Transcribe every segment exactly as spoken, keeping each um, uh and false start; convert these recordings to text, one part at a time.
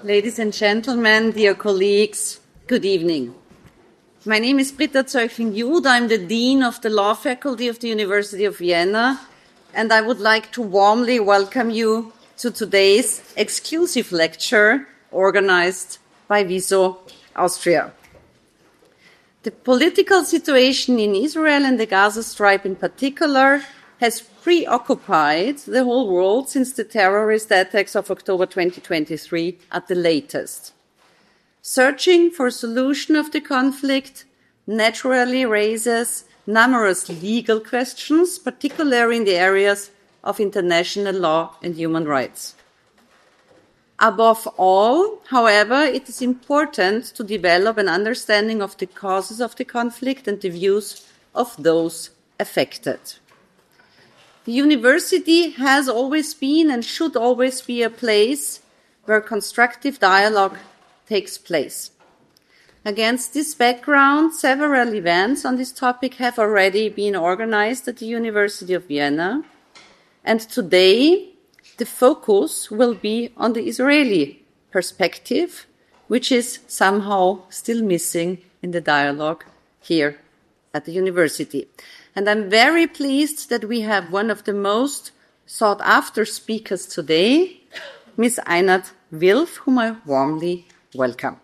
Ladies and gentlemen, dear colleagues, good evening. My name is Britta Zöchling-Jud. I'm the Dean of the Law Faculty of the University of Vienna, and I would like to warmly welcome you to today's exclusive lecture organized by WISO Austria. The political situation in Israel and the Gaza Strip in particular has preoccupied the whole world since the terrorist attacks of October twenty twenty-three at the latest. Searching for a solution of the conflict naturally raises numerous legal questions, particularly in the areas of international law and human rights. Above all, however, it is important to develop an understanding of the causes of the conflict and the views of those affected. The university has always been and should always be a place where constructive dialogue takes place. Against this background, several events on this topic have already been organized at the University of Vienna, and today the focus will be on the Israeli perspective, which is somehow still missing in the dialogue here at the university. And I'm very pleased that we have one of the most sought-after speakers today, Miz Einat Wilf, whom I warmly welcome.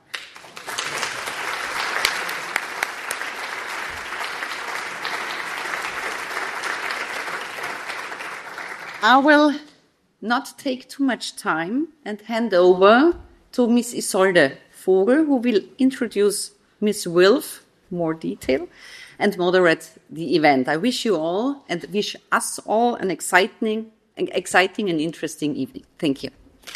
I will not take too much time and hand over to Miz Isolde Vogel, who will introduce Miz Wilf in more detail and moderate the event. I wish you all and wish us all an exciting, an exciting and interesting evening. Thank you.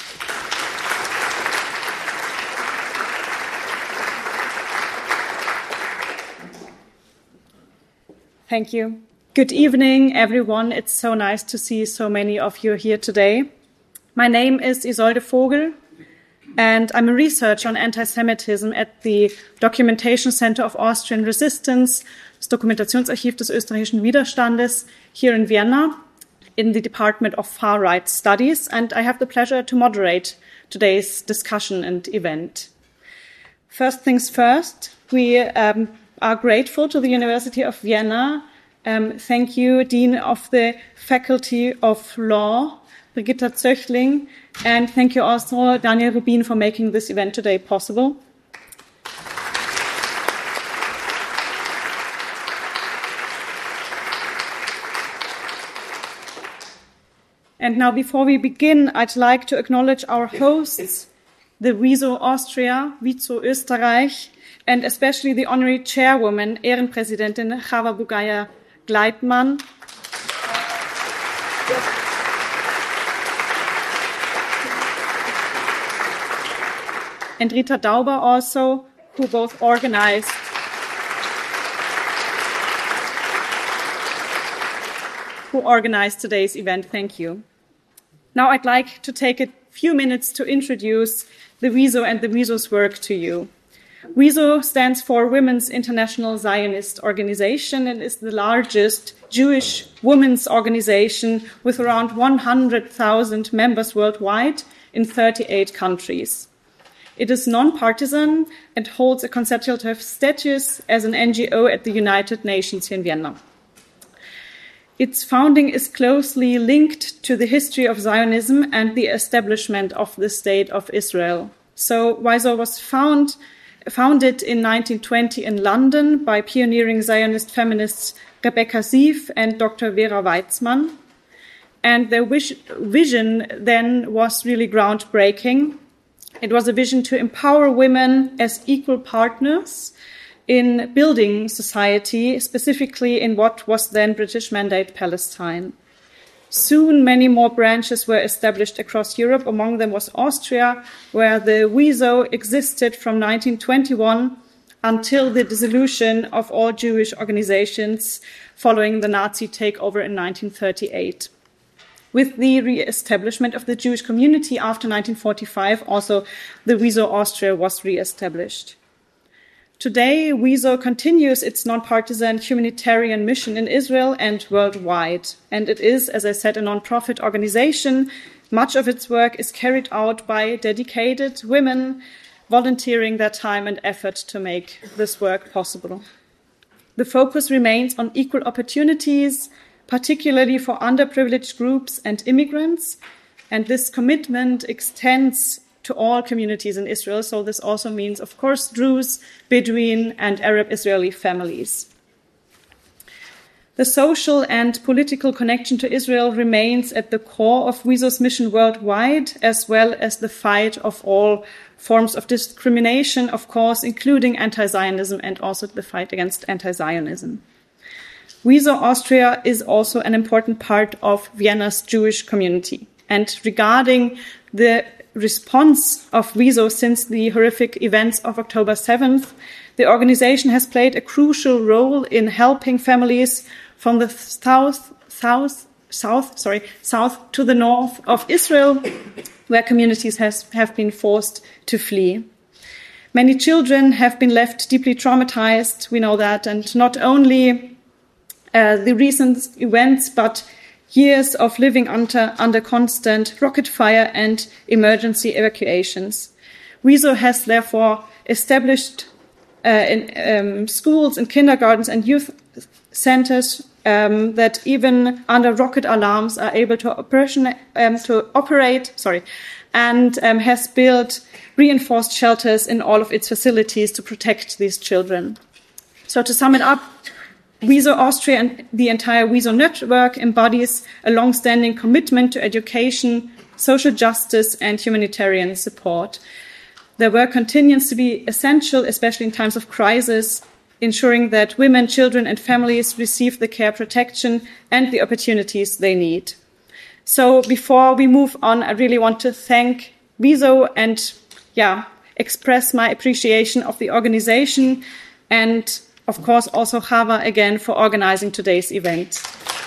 Thank you. Good evening, everyone. It's so nice to see so many of you here today. My name is Isolde Vogel, and I'm a researcher on anti-Semitism at the Documentation Center of Austrian Resistance, das Dokumentationsarchiv des österreichischen Widerstandes, here in Vienna, in the Department of Far Right Studies, and I have the pleasure to moderate today's discussion and event. First things first, we um, are grateful to the University of Vienna. Um, thank you, Dean of the Faculty of Law, Brigitta Zöchling, and thank you also, Daniel Rubin, for making this event today possible. And now, before we begin, I'd like to acknowledge our hosts, the WISO Austria, WISO Österreich, and especially the honorary chairwoman, Ehrenpräsidentin Chava Bugaya Gleitmann. And Rita Dauber also, who both organized who organized today's event. Thank you. Now I'd like to take a few minutes to introduce the WISO and the WISO's work to you. WISO stands for Women's International Zionist Organization and is the largest Jewish women's organization with around one hundred thousand members worldwide in thirty-eight countries. It is non-partisan and holds a consultative status as an N G O at the United Nations here in Vienna. Its founding is closely linked to the history of Zionism and the establishment of the State of Israel. So WISO was found, founded in nineteen twenty in London by pioneering Zionist feminists Rebecca Sief and Doctor Vera Weizmann. And their wish, vision then was really groundbreaking. It was a vision to empower women as equal partners in building society, specifically in what was then British Mandate Palestine. Soon, many more branches were established across Europe. Among them was Austria, where the WISO existed from nineteen twenty-one until the dissolution of all Jewish organizations following the Nazi takeover in nineteen thirty-eight. With the re-establishment of the Jewish community after nineteen forty-five, also the WISO Austria was re-established. Today, WISO continues its non-partisan humanitarian mission in Israel and worldwide. And it is, as I said, a non-profit organization Much of its work is carried out by dedicated women volunteering their time and effort to make this work possible. The focus remains on equal opportunities, particularly for underprivileged groups and immigrants, and this commitment extends to all communities in Israel. So this also means, of course, Druze, Bedouin, and Arab Israeli families. The social and political connection to Israel remains at the core of W I S O's mission worldwide, as well as the fight of all forms of discrimination, of course, including anti-Zionism and also the fight against anti-Zionism. W I S O Austria is also an important part of Vienna's Jewish community. And regarding the response of W I S O since the horrific events of October seventh, the organization has played a crucial role in helping families from the south, south, south, sorry, south to the north of Israel, where communities has, have been forced to flee. Many children have been left deeply traumatized, we know that, and not only uh, the recent events, but years of living under, under constant rocket fire and emergency evacuations. W I S O has therefore established uh, in um, schools and kindergartens and youth centers um, that even under rocket alarms are able to operation um, to operate. Sorry, and um, has built reinforced shelters in all of its facilities to protect these children. So to sum it up, W I S O Austria and the entire W I S O network embodies a long-standing commitment to education, social justice, and humanitarian support. Their work continues to be essential, especially in times of crisis, ensuring that women, children, and families receive the care, protection, and the opportunities they need. So before we move on, I really want to thank W I S O and, yeah, express my appreciation of the organization and of course, also Chava again for organizing today's event.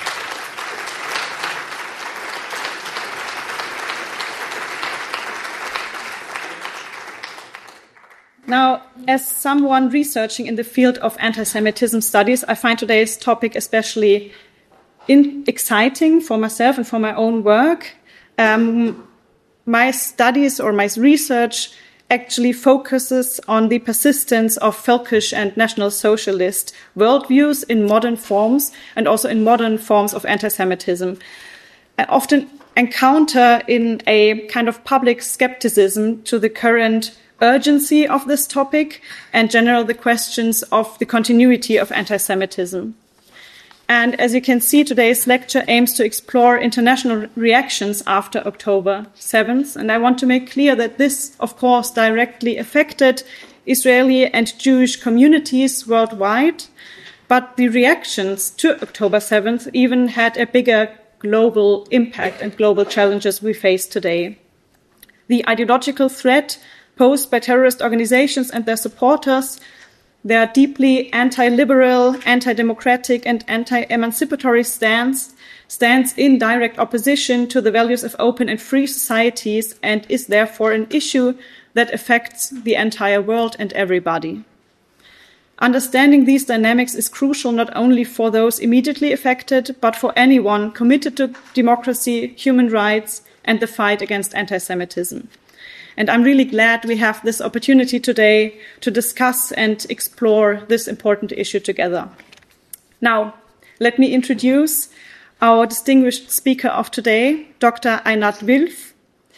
Now, as someone researching in the field of anti-Semitism studies, I find today's topic especially in- exciting for myself and for my own work. Um, my studies or my research actually focuses on the persistence of Völkisch and National Socialist worldviews in modern forms and also in modern forms of anti-Semitism. I often encounter in a kind of public skepticism to the current urgency of this topic and general the questions of the continuity of anti-Semitism. And as you can see, today's lecture aims to explore international reactions after October seventh. And I want to make clear that this, of course, directly affected Israeli and Jewish communities worldwide. But the reactions to October seventh even had a bigger global impact and global challenges we face today. The ideological threat posed by terrorist organizations and their supporters, their deeply anti-liberal, anti-democratic, and anti-emancipatory stance stands in direct opposition to the values of open and free societies and is therefore an issue that affects the entire world and everybody. Understanding these dynamics is crucial not only for those immediately affected, but for anyone committed to democracy, human rights, and the fight against anti-Semitism. And I'm really glad we have this opportunity today to discuss and explore this important issue together. Now, let me introduce our distinguished speaker of today, Doctor Einat Wilf.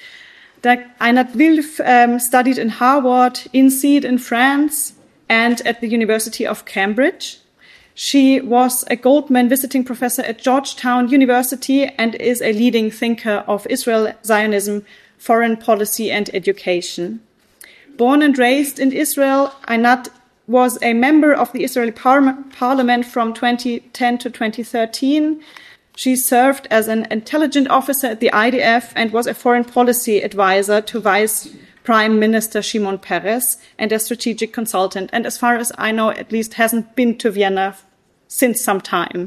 Einat Wilf um, studied in Harvard, I N S E E D in France, and at the University of Cambridge. She was a Goldman visiting professor at Georgetown University and is a leading thinker of Israel, Zionism, foreign policy and education. Born and raised in Israel, Einat was a member of the Israeli par- parliament from twenty ten to twenty thirteen. She served as an intelligence officer at the I D F and was a foreign policy advisor to Vice Prime Minister Shimon Peres and a strategic consultant. And as far as I know, at least hasn't been to Vienna since some time.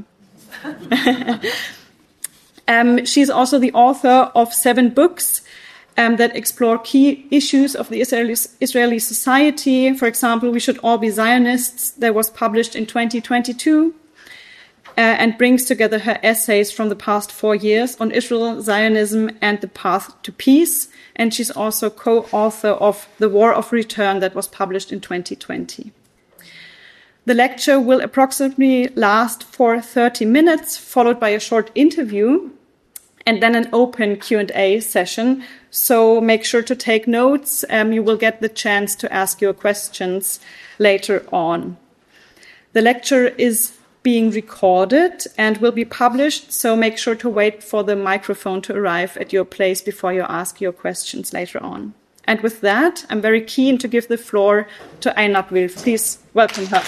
um, she's also the author of seven books Um, that explore key issues of the Israeli, Israeli society. For example, We Should All Be Zionists, that was published in twenty twenty-two. uh, and brings together her essays from the past four years on Israel, Zionism, and the path to peace. And she's also co-author of The War of Return that was published in twenty twenty. The lecture will approximately last for thirty minutes, followed by a short interview, and then an open Q and A session. So make sure to take notes. Um, you will get the chance to ask your questions later on. The lecture is being recorded and will be published, so make sure to wait for the microphone to arrive at your place before you ask your questions later on. And with that, I'm very keen to give the floor to Einat Wilf. Please welcome her.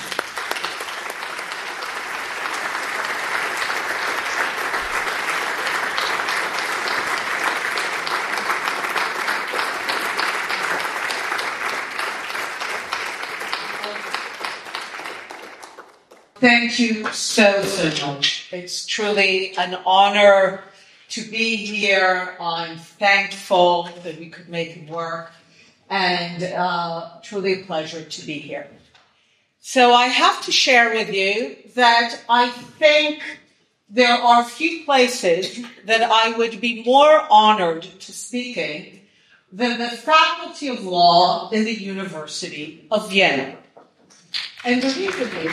Thank you so, so much. It's truly an honor to be here. I'm thankful that we could make it work, and uh, truly a pleasure to be here. So I have to share with you that I think there are few places that I would be more honored to speak in than the Faculty of Law in the University of Vienna. And the reason is,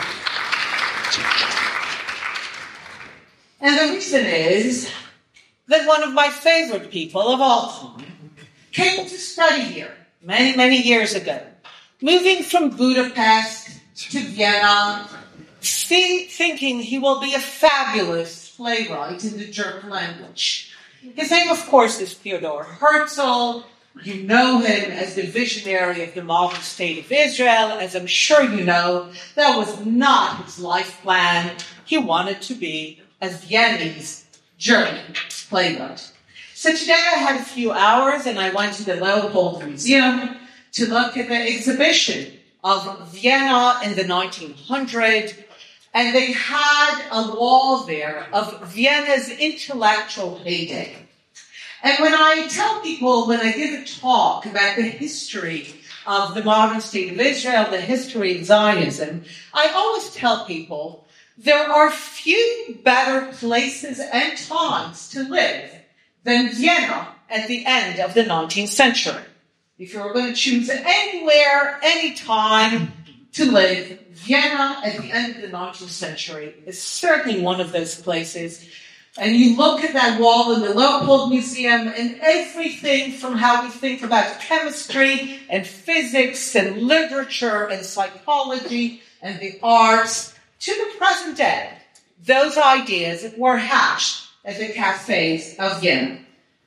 And the reason is that one of my favorite people of all time came to study here many, many years ago, moving from Budapest to Vienna, thinking he will be a fabulous playwright in the German language. His name, of course, is Theodor Herzl. You know him as the visionary of the modern state of Israel. As I'm sure you know, that was not his life plan. He wanted to be a Viennese German playwright. So today I had a few hours and I went to the Leopold Museum to look at the exhibition of Vienna in the nineteen hundreds. And they had a wall there of Vienna's intellectual heyday. And when I tell people, when I give a talk about the history of the modern state of Israel, the history of Zionism, I always tell people there are few better places and times to live than Vienna at the end of the nineteenth century. If you were going to choose anywhere, any time to live, Vienna at the end of the nineteenth century is certainly one of those places. And you look at that wall in the Leopold Museum, and everything from how we think about chemistry and physics and literature and psychology and the arts to the present day, those ideas were hashed at the cafes of Vienna.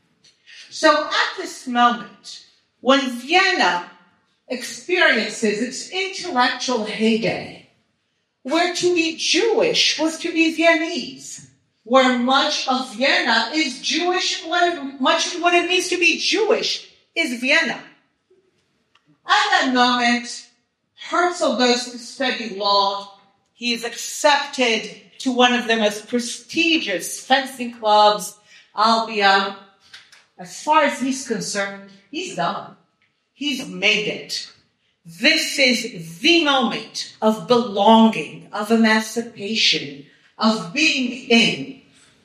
So at this moment, when Vienna experiences its intellectual heyday, where to be Jewish was to be Viennese, where much of Vienna is Jewish, much of what it means to be Jewish is Vienna. At that moment, Herzl goes to study law. He is accepted to one of the most prestigious fencing clubs, Albia. As far as he's concerned, he's done. He's made it. This is the moment of belonging, of emancipation, of being in.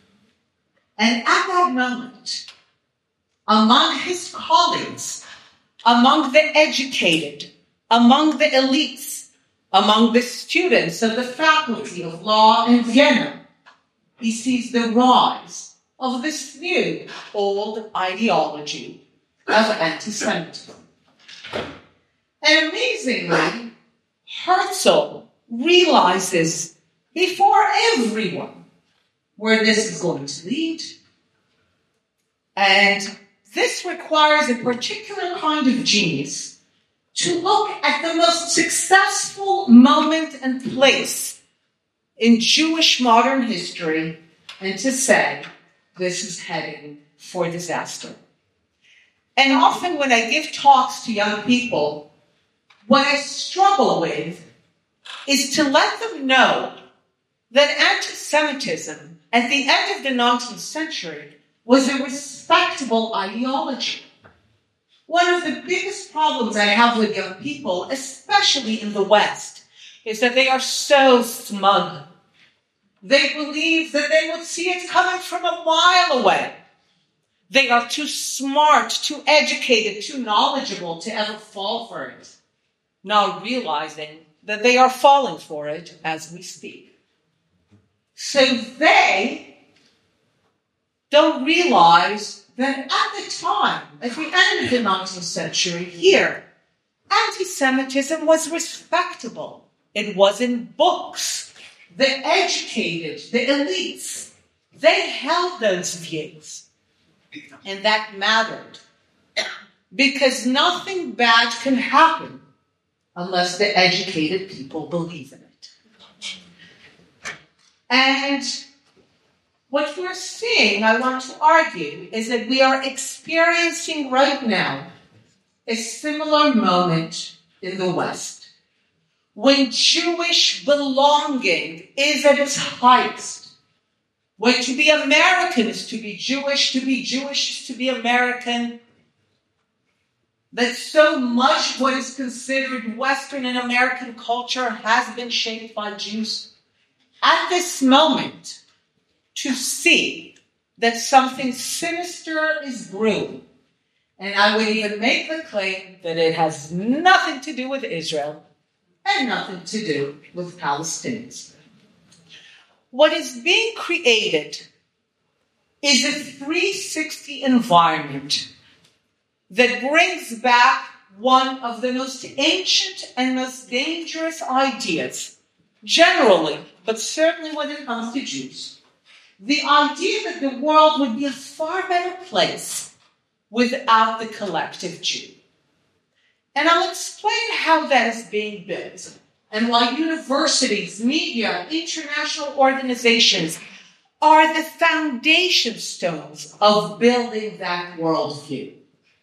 And at that moment, among his colleagues, among the educated, among the elites, among the students of the Faculty of Law in Vienna, he sees the rise of this new, old ideology of anti-Semitism. And amazingly, Herzl realizes before everyone where this is going to lead. And this requires a particular kind of genius to look at the most successful moment and place in Jewish modern history and to say, this is heading for disaster. And often when I give talks to young people, what I struggle with is to let them know that anti-Semitism at the end of the nineteenth century was a respectable ideology. One of the biggest problems I have with young people, especially in the West, is that they are so smug. They believe that they would see it coming from a mile away. They are too smart, too educated, too knowledgeable to ever fall for it, not realizing that they are falling for it as we speak. So they don't realize that at the time, at the end of the nineteenth century here, anti-Semitism was respectable. It was in books. The educated, the elites, they held those views. And that mattered. Because nothing bad can happen unless the educated people believe in it. And what we're seeing, I want to argue, is that we are experiencing right now a similar moment in the West, when Jewish belonging is at its highest, when to be American is to be Jewish, to be Jewish is to be American, that so much what is considered Western and American culture has been shaped by Jews. At this moment, to see that something sinister is brewing, and I would even make the claim that it has nothing to do with Israel and nothing to do with Palestinians. What is being created is a three sixty environment that brings back one of the most ancient and most dangerous ideas, generally, but certainly when it comes to Jews. The idea that the world would be a far better place without the collective Jew. And I'll explain how that is being built and why universities, media, international organizations are the foundation stones of building that worldview.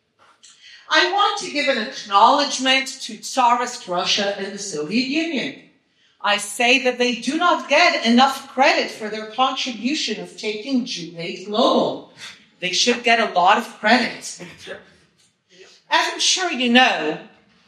I want to give an acknowledgement to Tsarist Russia and the Soviet Union. I say that they do not get enough credit for their contribution of taking Jew hate global. They should get a lot of credit. As I'm sure you know,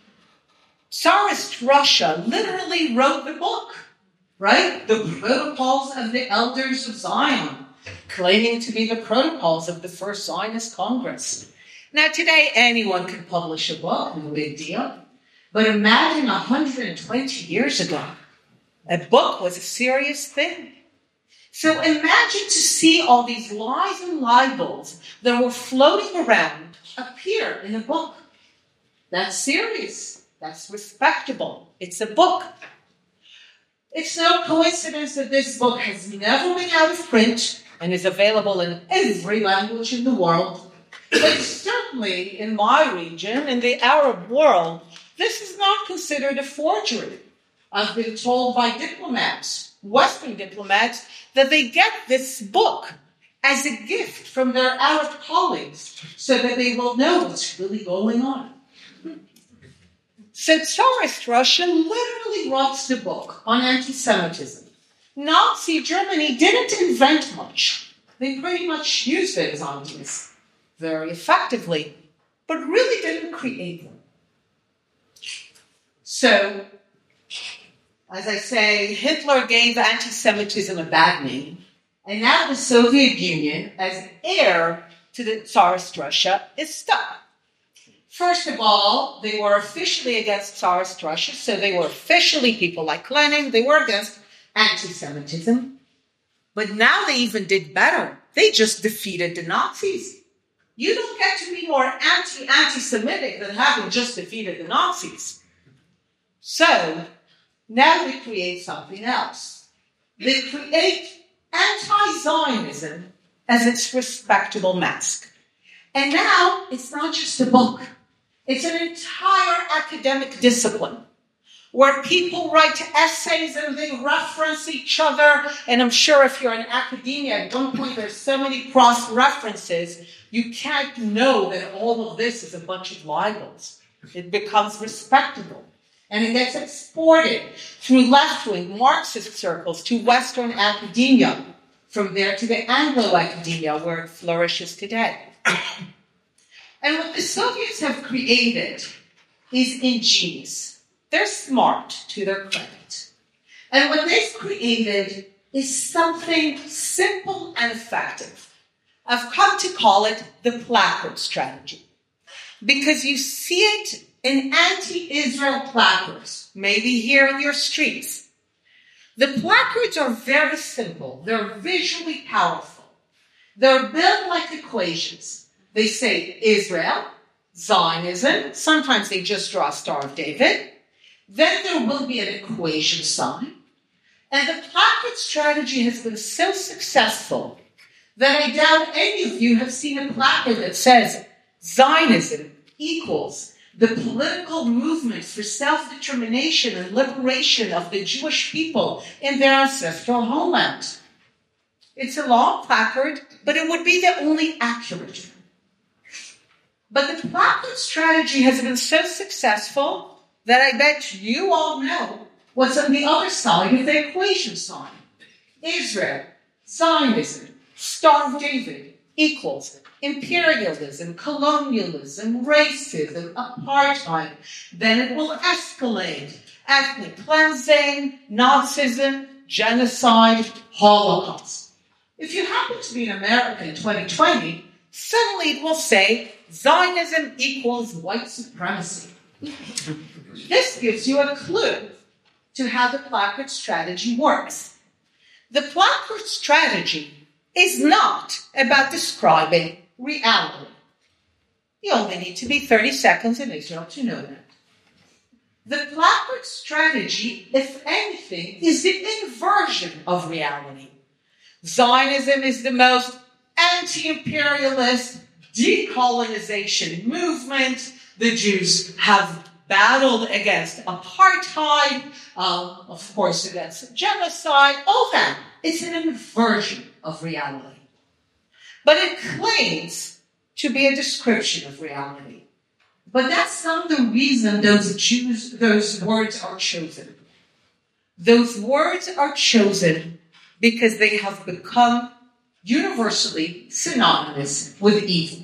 Tsarist Russia literally wrote the book, right? The Protocols of the Elders of Zion, claiming to be the protocols of the First Zionist Congress. Now, today, anyone can publish a book, no big deal. But imagine one hundred twenty years ago, a book was a serious thing. So imagine to see all these lies and libels that were floating around appear in a book. That's serious. That's respectable. It's a book. It's no coincidence that this book has never been out of print and is available in every language in the world. But certainly in my region, in the Arab world, this is not considered a forgery. I've been told by diplomats, Western diplomats, that they get this book as a gift from their Arab colleagues so that they will know what's really going on. So Tsarist Russia literally writes the book on anti-Semitism. Nazi Germany didn't invent much. They pretty much used those ideas very effectively, but really didn't create them. So, as I say, Hitler gave anti-Semitism a bad name, and now the Soviet Union, as heir to the Tsarist Russia, is stuck. First of all, they were officially against Tsarist Russia, so they were officially, people like Lenin, they were against anti-Semitism. But now they even did better. They just defeated the Nazis. You don't get to be more anti-anti-Semitic than having just defeated the Nazis. So, now they create something else. They create anti-Zionism as its respectable mask. And now, it's not just a book. It's an entire academic discipline where people write essays and they reference each other. And I'm sure if you're in academia, at one point there's so many cross-references, you can't know that all of this is a bunch of libels. It becomes respectable. And it gets exported through left-wing Marxist circles to Western academia, from there to the Anglo-academia where it flourishes today. And what the Soviets have created is ingenious. They're smart, to their credit. And what they've created is something simple and effective. I've come to call it the placard strategy because you see it in anti-Israel placards, maybe here in your streets. The placards are very simple. They're visually powerful. They're built like equations. They say Israel, Zionism. Sometimes they just draw a Star of David. Then there will be an equation sign. And the placard strategy has been so successful that I doubt any of you have seen a placard that says Zionism equals the political movement for self-determination and liberation of the Jewish people in their ancestral homeland. It's a long placard, but it would be the only accurate. But the placard strategy has been so successful that I bet you all know what's on the other side of the equation sign. Israel, Zionism, Star of David equals imperialism, colonialism, racism, apartheid. Then it will escalate. Ethnic cleansing, Nazism, genocide, Holocaust. If you happen to be in America in twenty twenty, suddenly it will say Zionism equals white supremacy. This gives you a clue to how the placard strategy works. The placard strategy is not about describing reality. You only need to be thirty seconds in Israel to know that. The placard strategy, if anything, is the inversion of reality. Zionism is the most anti-imperialist decolonization movement. The Jews have battled against apartheid, um, of course against genocide, all that. It's an inversion of reality. But it claims to be a description of reality. But that's not the reason those Jews, those words are chosen. Those words are chosen because they have become universally synonymous with evil.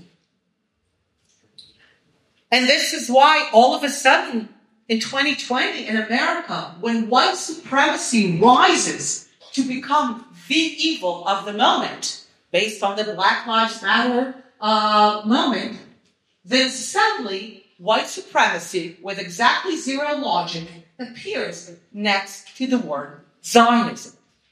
And this is why all of a sudden in twenty twenty in America, when white supremacy rises to become the evil of the moment, based on the Black Lives Matter uh, moment, then suddenly white supremacy with exactly zero logic appears next to the word Zionism.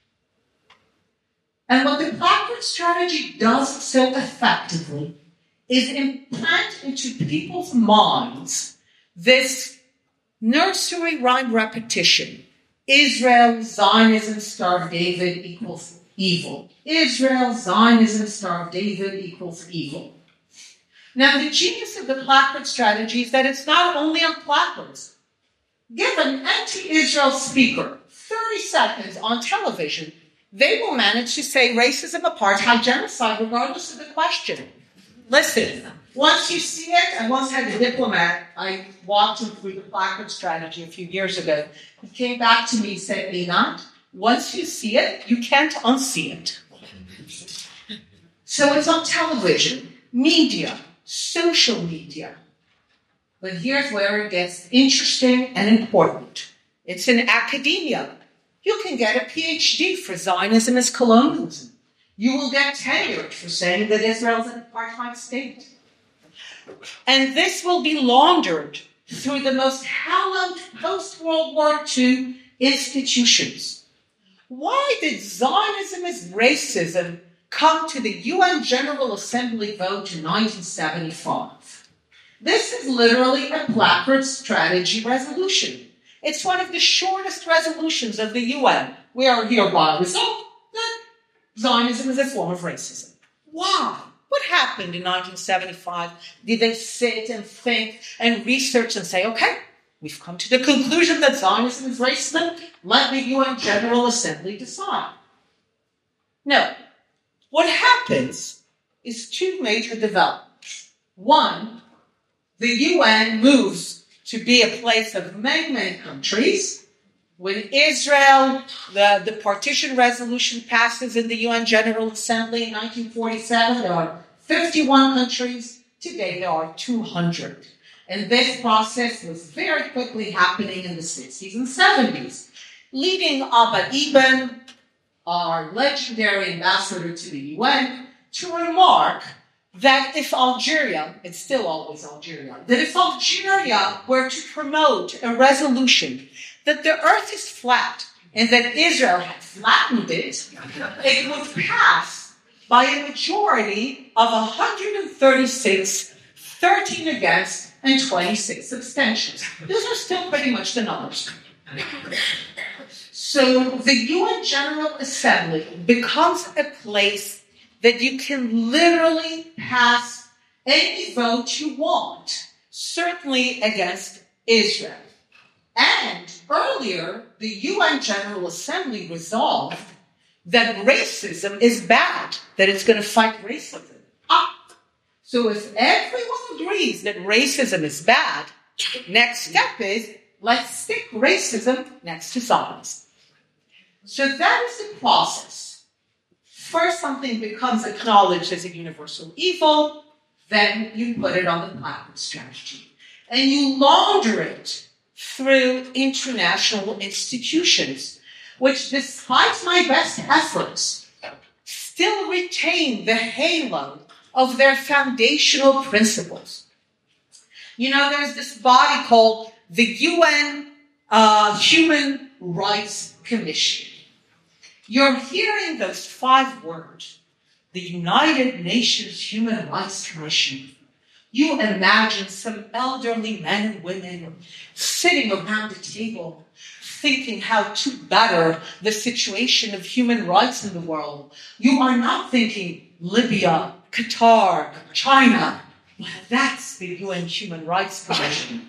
And what the placard strategy does so effectively is implant into people's minds this nursery rhyme repetition. Israel, Zionism, Star of David equals evil. Israel, Zionism, Star of David equals evil. Now, the genius of the placard strategy is that it's not only on placards. Give an anti-Israel speaker thirty seconds on television, they will manage to say racism, apartheid, genocide, regardless of the question. Listen, once you see it, I once had a diplomat, I walked him through the placard strategy a few years ago. He came back to me and said, Einat, once you see it, you can't unsee it. So it's on television, media, social media. But here's where it gets interesting and important. It's in academia. You can get a P H D for Zionism as colonialism. You will get tenure for saying that Israel is an apartheid state. And this will be laundered through the most hallowed post-World War Two institutions. Why did Zionism as racism come to the U N General Assembly vote in nineteen seventy-five? This is literally a placard strategy resolution. It's one of the shortest resolutions of the U N. We are hereby resolved that Zionism is a form of racism. Why? What happened in nineteen seventy-five? Did they sit and think and research and say, okay, we've come to the conclusion that Zionism is racism, let the U N General Assembly decide? No. What happens is two major developments. One, the U N moves to be a place of many, many countries. When Israel, the, the partition resolution passes in the U N General Assembly in nineteen forty-seven, there are fifty-one countries. Today there are two hundred. And this process was very quickly happening in the sixties and seventies. Leading Abba Eban, our legendary ambassador to the U N, to remark that if Algeria, it's still always Algeria, that if Algeria were to promote a resolution that the earth is flat and that Israel had flattened it, it would pass by a majority of one hundred thirty-six, thirteen against, and twenty-six abstentions. Those are still pretty much the numbers. So the U N General Assembly becomes a place that you can literally pass any vote you want, certainly against Israel. And earlier, the U N General Assembly resolved that racism is bad, that it's going to fight racism. Ah. So if everyone agrees that racism is bad, next step is let's stick racism next to Zionism. So that is the process. First, something becomes acknowledged as a universal evil, then you put it on the Platinum strategy. And you launder it through international institutions, which, despite my best efforts, still retain the halo of their foundational principles. You know, there's this body called the U N uh, Human Rights Commission. You're hearing those five words, the United Nations Human Rights Commission. You imagine some elderly men and women sitting around a table thinking how to better the situation of human rights in the world. You are not thinking Libya, Qatar, China. Well, that's the U N Human Rights Commission.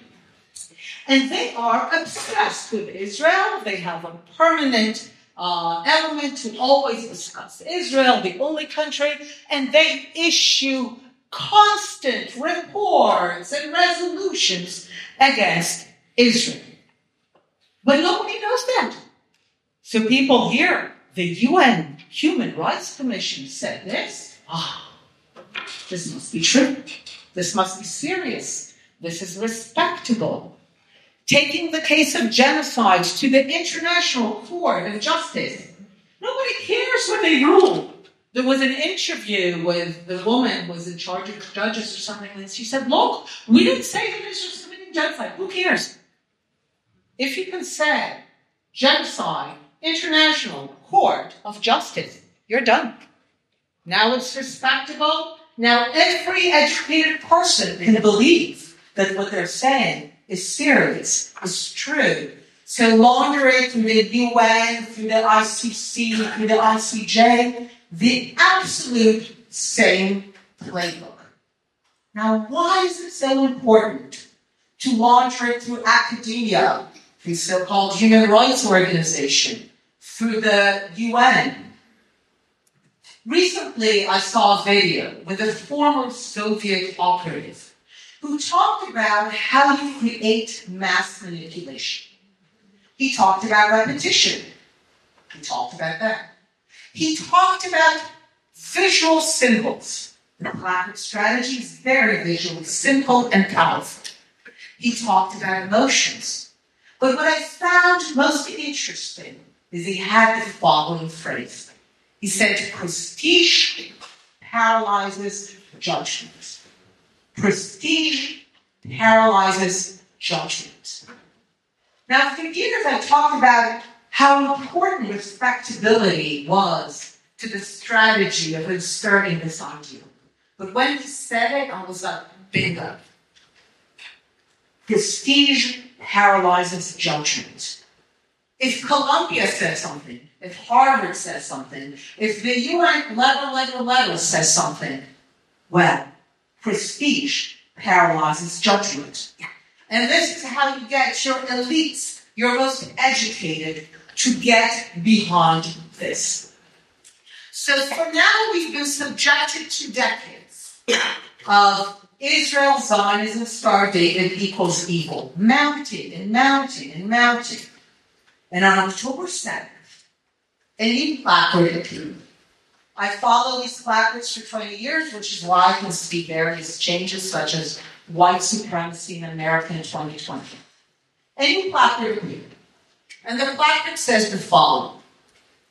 And they are obsessed with Israel. They have a permanent uh, element to always discuss Israel, the only country, and they issue constant reports and resolutions against Israel. But nobody knows that. So people hear the U N Human Rights Commission said this. Ah, this must be true. This must be serious. This is respectable. Taking the case of genocide to the International Court of Justice. Nobody cares what they rule. There was an interview with the woman who was in charge of judges or something, and she said, look, we didn't say that Israel's committing genocide. Who cares? If you can say genocide, International Court of Justice, you're done. Now it's respectable. Now every educated person can believe that what they're saying is serious, is true. So launder it through the U N, through the I C C, through the I C J, the absolute same playbook. Now, why is it so important to launder it through academia, through so-called human rights organization, through the U N? Recently, I saw a video with a former Soviet operative who talked about how you create mass manipulation. He talked about repetition. He talked about that. He talked about visual symbols. The Platinum strategy is very visually simple and powerful. He talked about emotions. But what I found most interesting is he had the following phrase. He said, prestige paralyzes judgment. Prestige paralyzes judgment. Now, for years I talked about how important respectability was to the strategy of inserting this idea. But when he said it, I was like, bingo. Prestige paralyzes judgment. If Columbia says something, if Harvard says something, if the U N level, level, level says something, well, prestige paralyzes judgment. And this is how you get your elites, your most educated, to get behind this. So for now, we've been subjected to decades of Israel, Zionism, Star David equals evil, mounting and mounting and mounting. And on October seventh, a new placard appeared. I follow these placards for twenty years, which is why I can see various changes such as white supremacy in America in twenty twenty. A new placard appeared. And the placard says the following.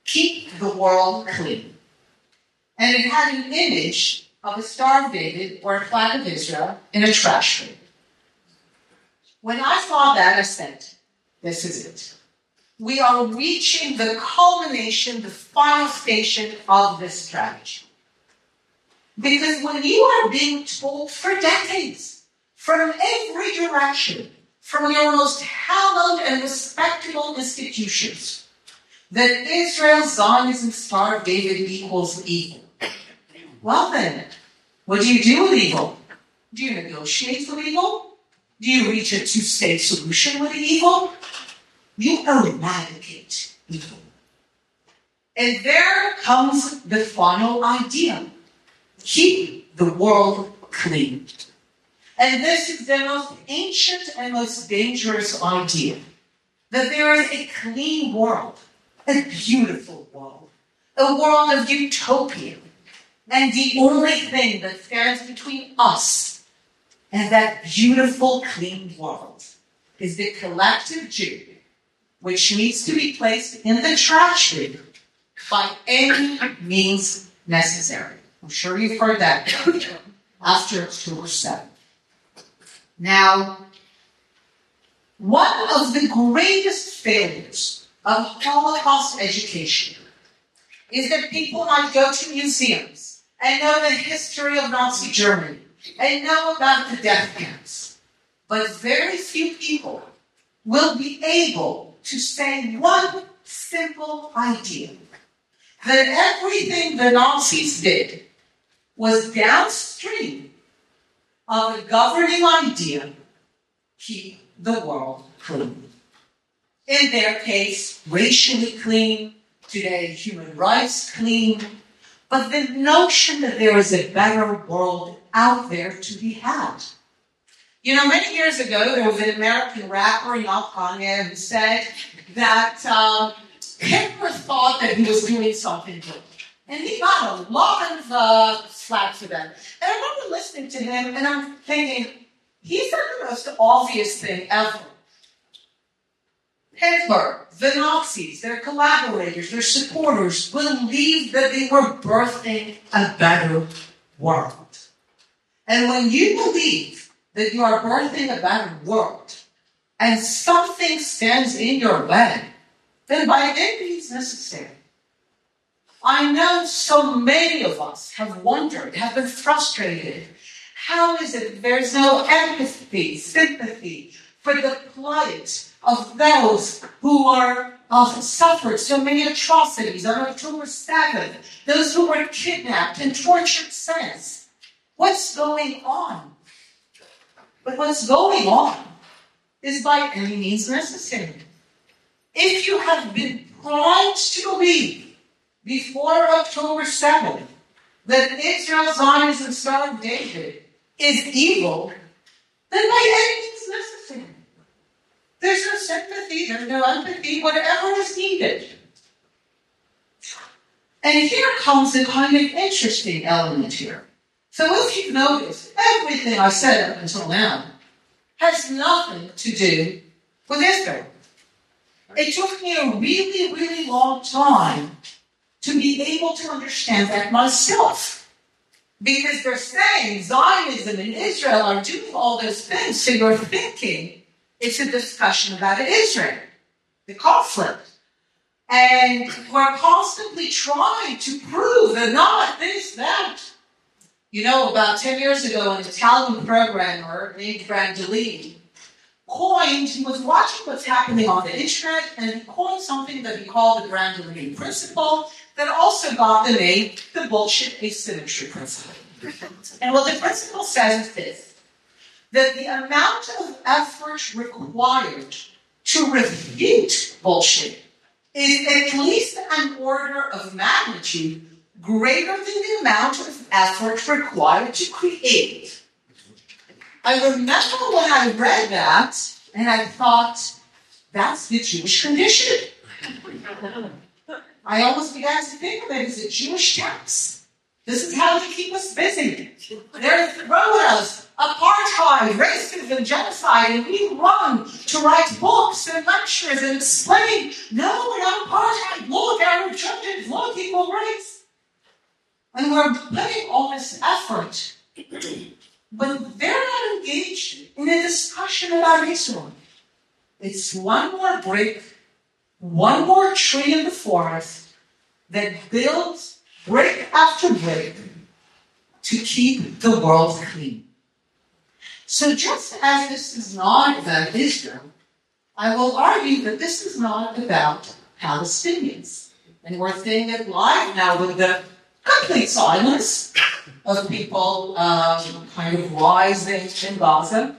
keep the world clean. And it had an image of a Star of David or a flag of Israel in a trash bin. When I saw that, I said, this is it. We are reaching the culmination, the final station of this strategy. Because when you are being told for decades, from every direction, from your most hallowed and respectable institutions, that Israel, Zionism, Star of David equals evil. Well then, what do you do with evil? Do you negotiate with evil? Do you reach a two-state solution with evil? You eradicate evil. And there comes the final idea. Keep the world clean. And this is the most ancient and most dangerous idea. That there is a clean world, a beautiful world, a world of utopia. And the only thing that stands between us and that beautiful, clean world is the collective Jew, which needs to be placed in the trash bin by any means necessary. I'm sure you've heard that after October seventh. Now, one of the greatest failures of Holocaust education is that people might go to museums and know the history of Nazi Germany and know about the death camps. But very few people will be able to say one simple idea, that everything the Nazis did was downstream of a governing idea, keep the world clean. In their case, racially clean, today human rights clean, but the notion that there is a better world out there to be had. You know, many years ago, there was an American rapper, Yal Kanye, who said that um, Hitler thought that he was doing something good. And he got a lot of uh, slack for that. And I remember listening to him, and I'm thinking, he said the most obvious thing ever. Hitler, the Nazis, their collaborators, their supporters believed that they were birthing a better world. And when you believe that you are birthing a better world, and something stands in your way, then by any means necessary. I know so many of us have wondered, have been frustrated. How is it there's no empathy, sympathy for the plight of those who are uh, suffered so many atrocities on October seventh, those who were kidnapped and tortured since? What's going on? But what's going on is by any means necessary. If you have been primed to believe before October seventh that Israel, Zionism, Star of David is evil, then by any means necessary. There's no sympathy, there's no empathy, whatever is needed. And here comes a kind of interesting element here. So if you've noticed, everything I said up until now has nothing to do with Israel. It took me a really, really long time to be able to understand that myself. Because they're saying Zionism and Israel are doing all those things, so you're thinking it's a discussion about Israel, the conflict. And we're constantly trying to prove that not this, that. You know, about ten years ago, an Italian programmer named Brandolini coined, he was watching what's happening on the internet, and he coined something that he called the Brandolini principle that also got the name the bullshit asymmetry principle. And what the principle says is this, that the amount of effort required to refute bullshit is at least an order of magnitude greater than the amount of effort required to create it. I remember when I read that, and I thought, that's the Jewish condition. I almost began to think of it as a Jewish text. This is how they keep us busy. They're throwing us apartheid, racism, and genocide, and we run to write books and lectures and explain, no, we're not apartheid. Look, our churches, look, equal rights. And we're putting all this effort, but they're not engaged in a discussion about Israel. It's one more brick, one more tree in the forest that builds brick after brick to keep the world clean. So just as this is not about Israel, I will argue that this is not about Palestinians. And we're seeing it live now with the complete silence of people um, kind of rising in Gaza.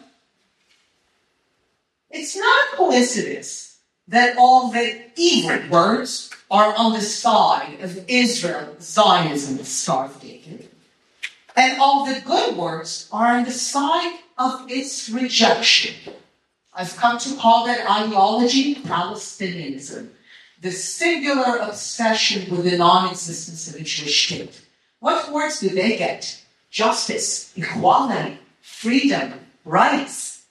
It's not a coincidence that all the evil words are on the side of Israel, Zionism, Star of David, and all the good words are on the side of its rejection. I've come to call that ideology Palestinianism, the singular obsession with the non-existence of a Jewish state. What words do they get? Justice, equality, freedom, rights.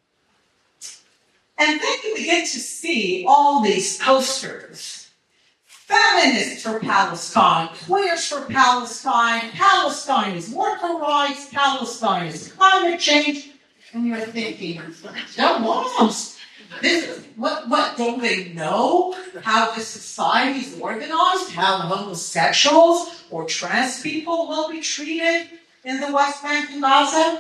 And then you begin to see all these posters. Feminists for Palestine, queers for Palestine, Palestine is worker rights, Palestine is climate change. And you're thinking, no moms. This, what, what, don't they know how this society is organized? How homosexuals or trans people will be treated in the West Bank and Gaza?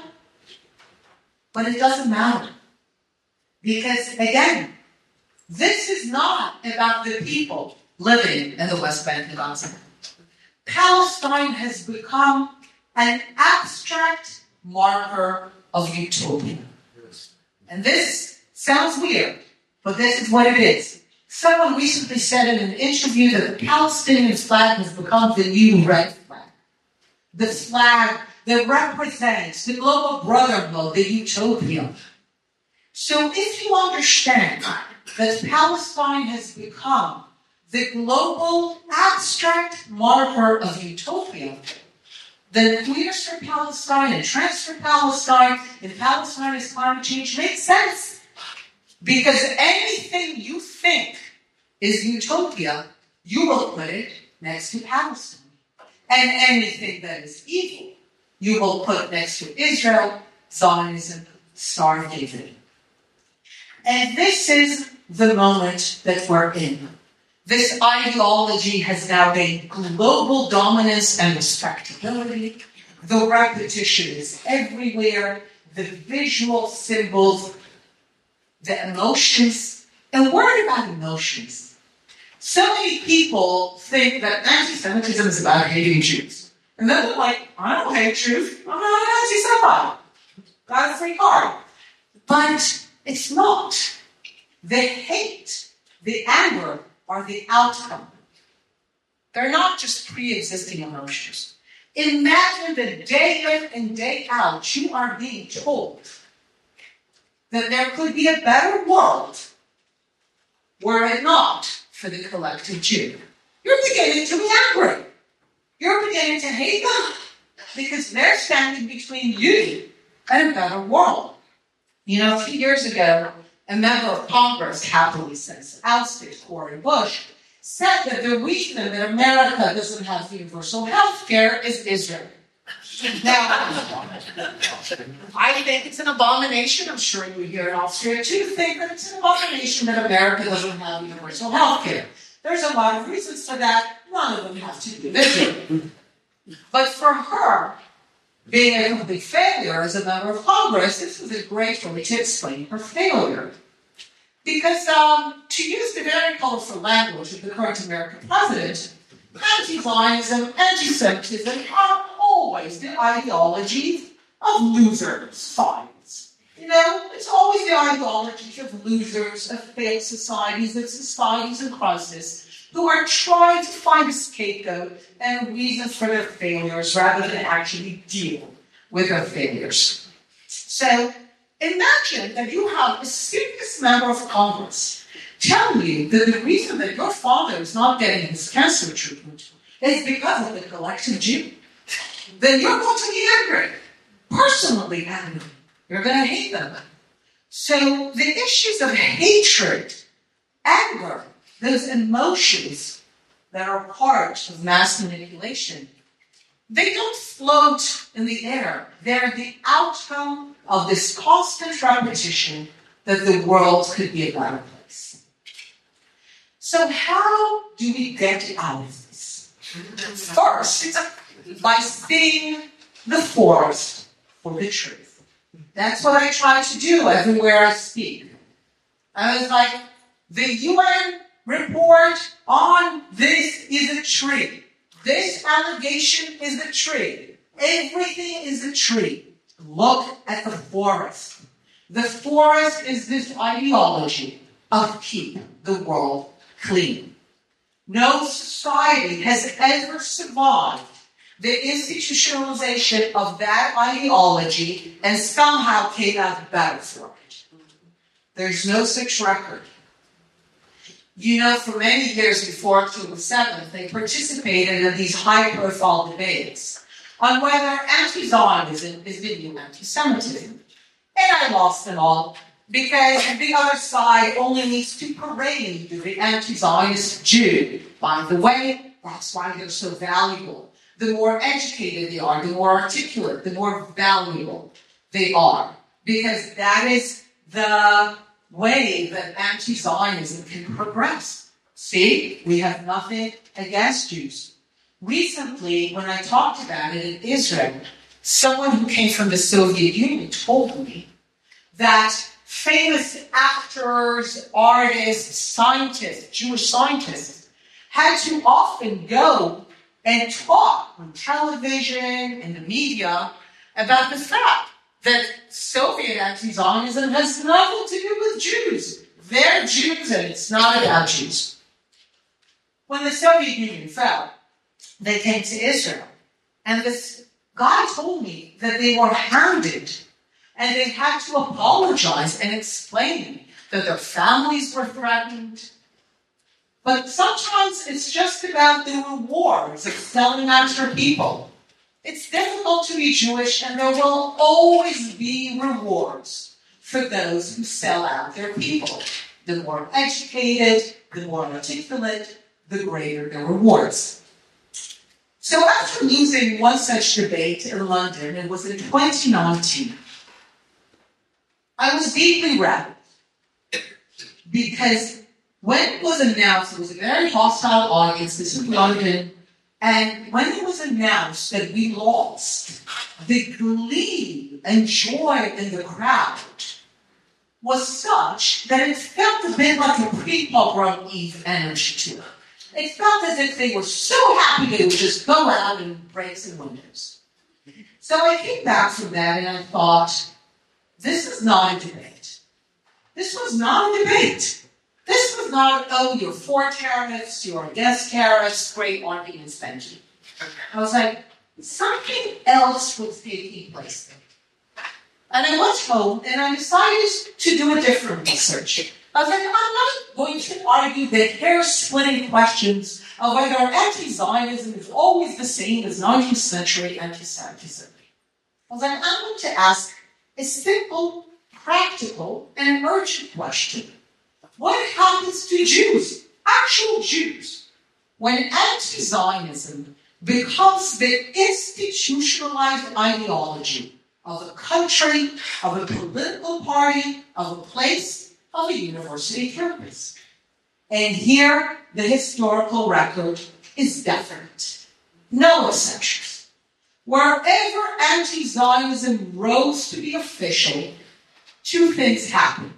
But it doesn't matter. Because, again, this is not about the people living in the West Bank and Gaza. Palestine has become an abstract marker of utopia. And this sounds weird, but this is what it is. Someone recently said in an interview that the Palestinian flag has become the new red flag. The flag that represents the global brotherhood, the utopia. So if you understand that Palestine has become the global abstract marker of utopia, then queers for Palestine and trans for Palestine and Palestine is climate change makes sense. Because anything you think is utopia, you will put it next to Palestine. And anything that is evil, you will put next to Israel, Zionism, Star of David. And this is the moment that we're in. This ideology has now gained global dominance and respectability. The repetition is everywhere. The visual symbols, the emotions. And worried about emotions. So many people think that anti-Semitism is about hating Jews. And then they're like, I don't hate Jews. I'm not an anti-Semite. Got a free card. But it's not. The hate, the anger, are the outcome. They're not just pre-existing emotions. Imagine that day in and day out, you are being told that there could be a better world were it not for the collective Jew. You're beginning to be angry. You're beginning to hate them because they're standing between you and a better world. You know, a few years ago, a member of Congress, happily since ousted, Cori Bush, said that the reason that America doesn't have universal health care is Israel. Now, I think it's an abomination. I'm sure you here in Austria too think that it's an abomination that America doesn't have universal health care. There's a lot of reasons for that. None of them have to do with Israel. But for her, being a complete failure as a member of Congress, this was a great way to explain her failure. Because um, to use the very colorful language of the current American president, anti-Zionism, anti-Semitism are always the ideology of losers, science. You know, it's always the ideology of losers, of failed societies, of societies in crisis, who are trying to find a scapegoat and reasons for their failures rather than actually deal with their failures. So imagine that you have a serious member of Congress tell you that the reason that your father is not getting his cancer treatment is because of the collective Jew. then you're going to be angry. Personally angry. You're going to hate them. So the issues of hatred, anger, those emotions that are part of mass manipulation, they don't float in the air. They're the outcome of this constant repetition that the world could be a better place. So how do we get out of this? First, by seeing the forest for the truth. That's what I try to do everywhere I speak. I was like, the U N report on this is a tree. This allegation is a tree. Everything is a tree. Look at the forest. The forest is this ideology of keep the world clean. No society has ever survived the institutionalization of that ideology and somehow came out better for it. There's no such record. You know, for many years before October seventh, they participated in these high-profile debates on whether anti-Zionism is the new anti-Semitism. And I lost it all, because the other side only needs to parade the anti-Zionist Jew. By the way, that's why they're so valuable. The more educated they are, the more articulate, the more valuable they are. Because that is the way that anti-Zionism can progress. See, we have nothing against Jews. Recently, when I talked about it in Israel, someone who came from the Soviet Union told me that famous actors, artists, scientists, Jewish scientists, had to often go and talk on television and the media about the fact that Soviet anti-Zionism has nothing to do with Jews. They're Jews and it's not about Jews. When the Soviet Union fell, they came to Israel. And this guy told me that they were hounded and they had to apologize and explain that their families were threatened. But sometimes it's just about the rewards of selling out your people. It's difficult to be Jewish, and there will always be rewards for those who sell out their people. The more educated, the more articulate, the greater the rewards. So after losing one such debate in London, it was in twenty nineteen, I was deeply rattled because when it was announced, it was a very hostile audience, this is London, and when it was announced that we lost, the glee and joy in the crowd was such that it felt a bit like a pre-pogrom Eve energy to it. It felt as if they were so happy they would just go out and break some windows. So I came back from that and I thought, this is not a debate. This was not a debate. This was not, oh, you're for tariffs, you're against tariffs, great arguments, Benji. I was like, something else was taking place there. And I went home and I decided to do a different research. I was like, I'm not going to argue the hair-splitting questions of whether anti-Zionism is always the same as nineteenth century anti-Semitism. I was like, I'm going to ask a simple, practical, and urgent question. What happens to Jews, actual Jews, when anti-Zionism becomes the institutionalized ideology of a country, of a political party, of a place, of a university campus? And here, the historical record is definite. No exceptions. Wherever anti-Zionism rose to be official, two things happened.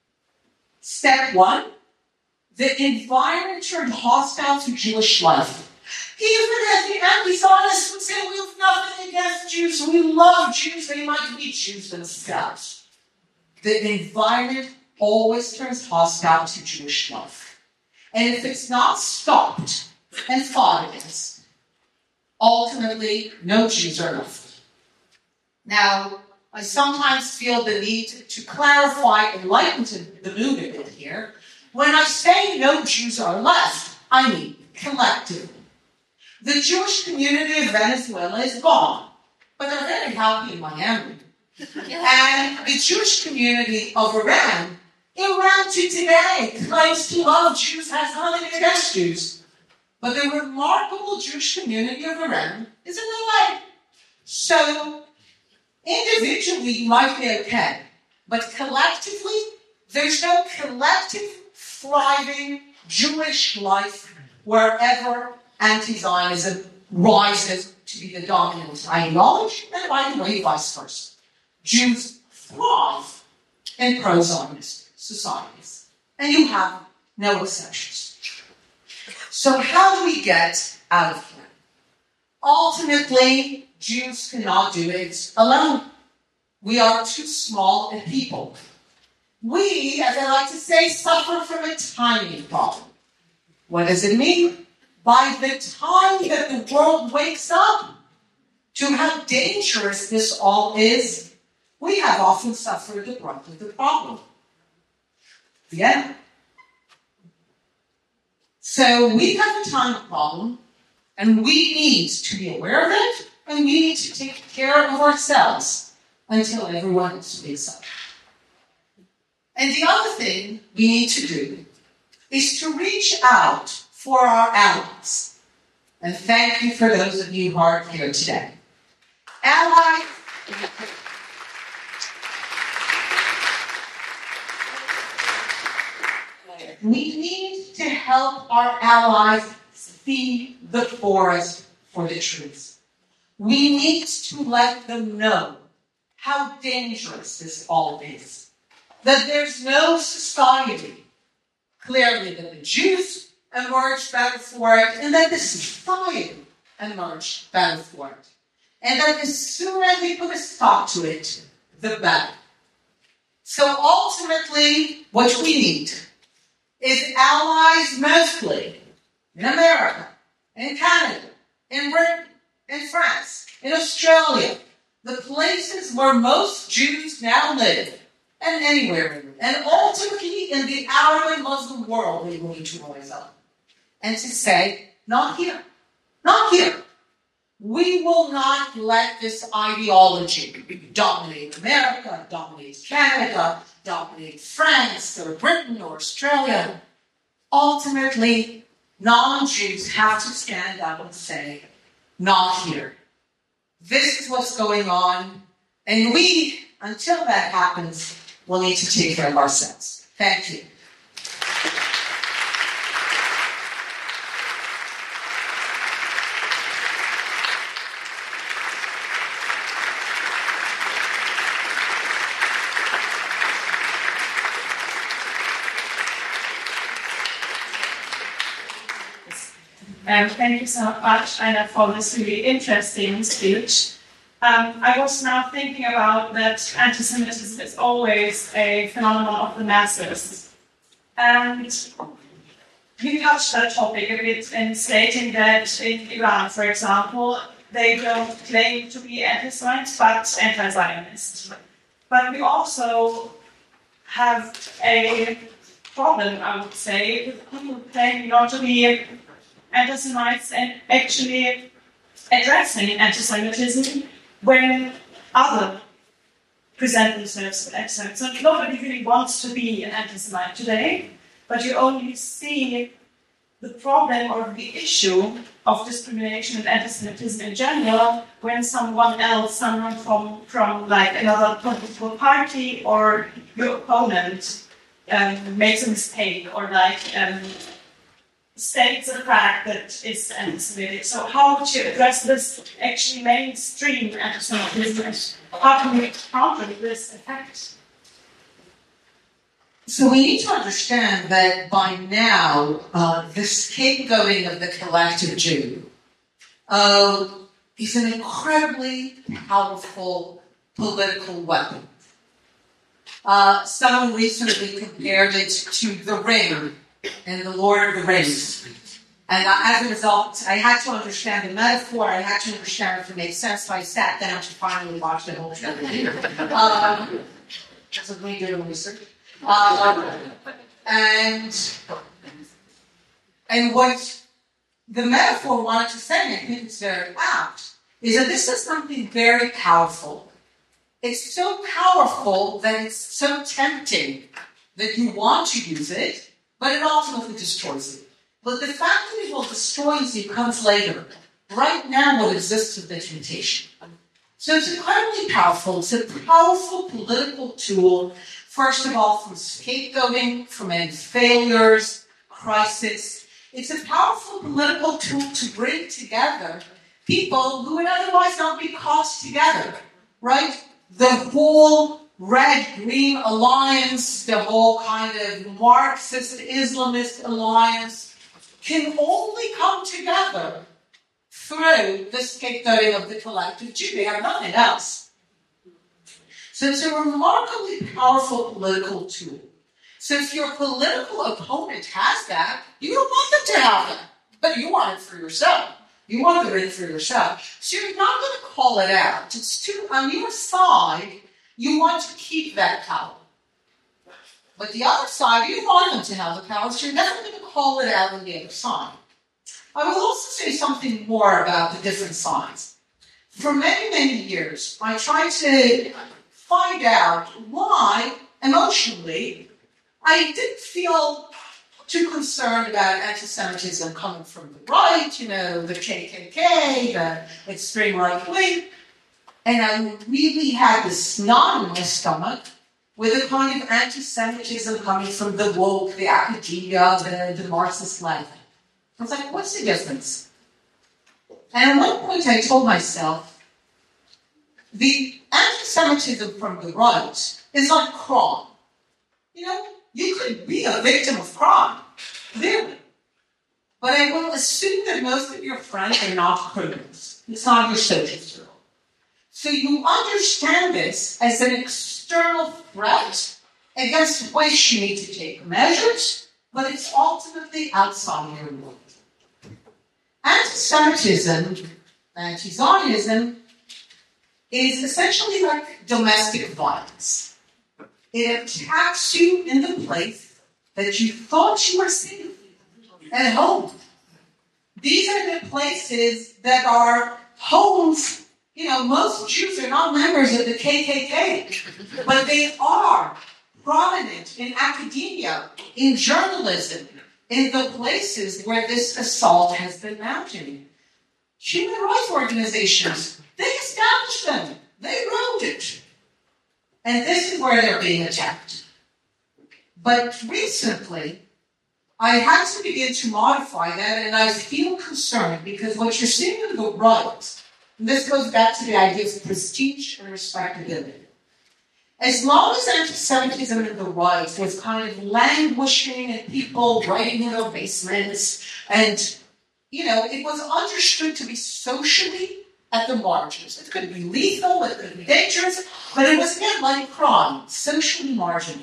Step one, the environment turned hostile to Jewish life. Even as the anti-Zionists would say, we have nothing against Jews, we love Jews, they might be Jews themselves. The environment always turns hostile to Jewish life. And if it's not stopped and fought against, ultimately, no Jews are left. Now, I sometimes feel the need to clarify and lighten the mood a bit here. When I say no Jews are left, I mean collectively. The The Jewish community of Venezuela is gone, but they're very happy in Miami. And the Jewish community of Iran, Iran to today, claims to love Jews, has nothing against Jews. But the remarkable Jewish community of Iran is in the way. So, individually, you might be okay. But collectively, there's no collective, thriving Jewish life wherever anti-Zionism rises to be the dominant ideology, and by the way, vice versa. Jews thrive in pro-Zionist societies, and you have no exceptions. So how do we get out of here? Ultimately, Jews cannot do it alone. We are too small a people. We, as I like to say, suffer from a tiny problem. What does it mean? By the time that the world wakes up to how dangerous this all is, we have often suffered the brunt of the problem. Yeah. So we have a time problem, and we need to be aware of it, and we need to take care of ourselves until everyone else wakes up. And the other thing we need to do is to reach out for our allies. And thank you for those of you who are here today. Allies. We need to help our allies see the forest for the trees. We need to let them know how dangerous this all is. That there's no society, clearly, that the Jews emerged better for it, and that the society emerged better for it. And that the sooner we put a stop to it, the better. So ultimately, what we need is allies mostly in America, in Canada, in Britain, in France, in Australia, the places where most Jews now live, and anywhere, and ultimately in the Arab and Muslim world, we need to rise up and to say, not here, not here. We will not let this ideology dominate America, dominate Canada, dominate France, or Britain, or Australia. Ultimately, non-Jews have to stand up and say, not here. This is what's going on, and we, until that happens, will need to take care of ourselves. Thank you. Um, thank you so much, Anna, for this really interesting speech. Um, I was now thinking about that anti-Semitism is always a phenomenon of the masses. And you touched that topic a bit in stating that in Iran, for example, they don't claim to be anti-Semite, but anti-Zionist. But we also have a problem, I would say, with people claiming not to be anti-Semites and actually addressing anti-Semitism when others present themselves as anti-Semites. So nobody really wants to be an anti-Semite today, but you only see the problem or the issue of discrimination and anti-Semitism in general when someone else, someone from, from like another political party or your opponent um, makes a mistake or like um, states a fact that is anti-Semitic. So how would you address this actually mainstream anti-Semitism? How can we counter this effect? So we need to understand that by now, uh, the scapegoating of the collective Jew uh, is an incredibly powerful political weapon. Uh, someone recently compared it to the ring in The Lord of the Rings. And uh, as a result, I had to understand the metaphor, I had to understand it to make sense, so I sat down to finally watch the whole show. um, that's what we do in research. Um, and, and what the metaphor I wanted to say, and I think it's very apt, is that this is something very powerful. It's so powerful that it's so tempting that you want to use it, but it ultimately destroys you. But the fact that it will destroy you comes later. Right now, what exists is the temptation. So it's incredibly powerful. It's a powerful political tool, first of all, from scapegoating, from any failures, crisis. It's a powerful political tool to bring together people who would otherwise not be caught together, right? The whole red-green alliance, the whole kind of Marxist-Islamist alliance can only come together through the scapegoating of the collective Jew. They have nothing else. So it's a remarkably powerful political tool. So if your political opponent has that, you don't want them to have that, but you want it for yourself. You want the ring for yourself. So you're not going to call it out. It's too, on your side, you want to keep that power. But the other side, you want them to have the power, so you're never going to call it out on the other side. I will also say something more about the different sides. For many, many years, I tried to find out why, emotionally, I didn't feel too concerned about anti-Semitism coming from the right, you know, the K K K, the extreme right wing. And I really had this knot in my stomach with a kind of anti-Semitism coming from the woke, the academia, the, the Marxist left. I was like, what's the difference? And at one point I told myself, the anti-Semitism from the right is like crime. You know, you could be a victim of crime, clearly. But I will assume that most of your friends are not criminals. It's not your social circle. So you understand this as an external threat against which you need to take measures, but it's ultimately outside your world. Anti-Semitism, anti-Zionism, is essentially like domestic violence. It attacks you in the place that you thought you were safe, at home. These are the places that are homes. You know, most Jews are not members of the K K K, but they are prominent in academia, in journalism, in the places where this assault has been mounted. Human rights organizations, they established them. They wrote it. And this is where they're being attacked. But recently, I had to begin to modify that, and I feel concerned because what you're seeing in the right, and this goes back to the idea of prestige and respectability. As long as anti-Semitism in the right was kind of languishing and people writing in their basements, and, you know, it was understood to be socially at the margins. It could be lethal, it could be dangerous, but it was again like crime, socially marginal.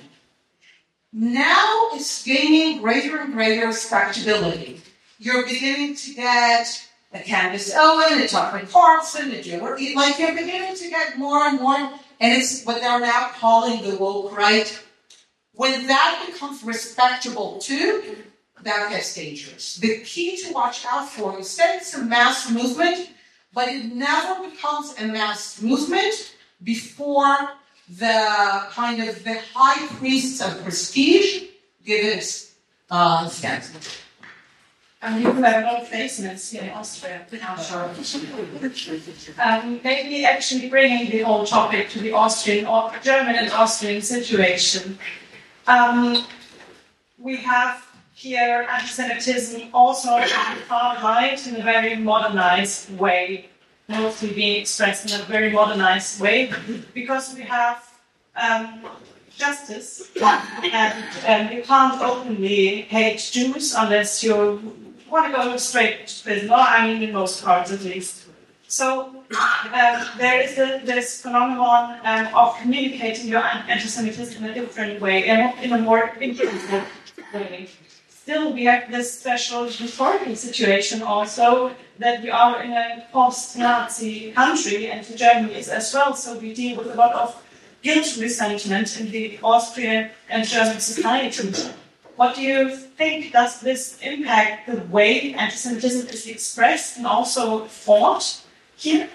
Now it's gaining greater and greater respectability. You're beginning to get a Candace Owen, a Tucker Carlson, a Joe, like you're beginning to get more and more, and it's what they're now calling the woke right. When that becomes respectable too, that gets dangerous. The key to watch out for is that it's a mass movement, but it never becomes a mass movement before the kind of the high priests of prestige give it uh, scandal. And you have a lot of basements here in Austria. Um, maybe actually bringing the whole topic to the Austrian or German and Austrian situation. Um, we have here anti-Semitism also on the far right in a very modernized way, mostly being expressed in a very modernized way, because we have um, justice, and, and you can't openly hate Jews unless you want to go straight to prison, or I mean in most parts at least. So um, there is a, this phenomenon um, of communicating your anti-Semitism in a different way, and in a more inclusive way. Still, we have this special historical situation also that we are in a post-Nazi country, and Germany is as well, so we deal with a lot of guilt resentment in the Austrian and German society. what do you think does this impact the way anti-Semitism is expressed and also fought here?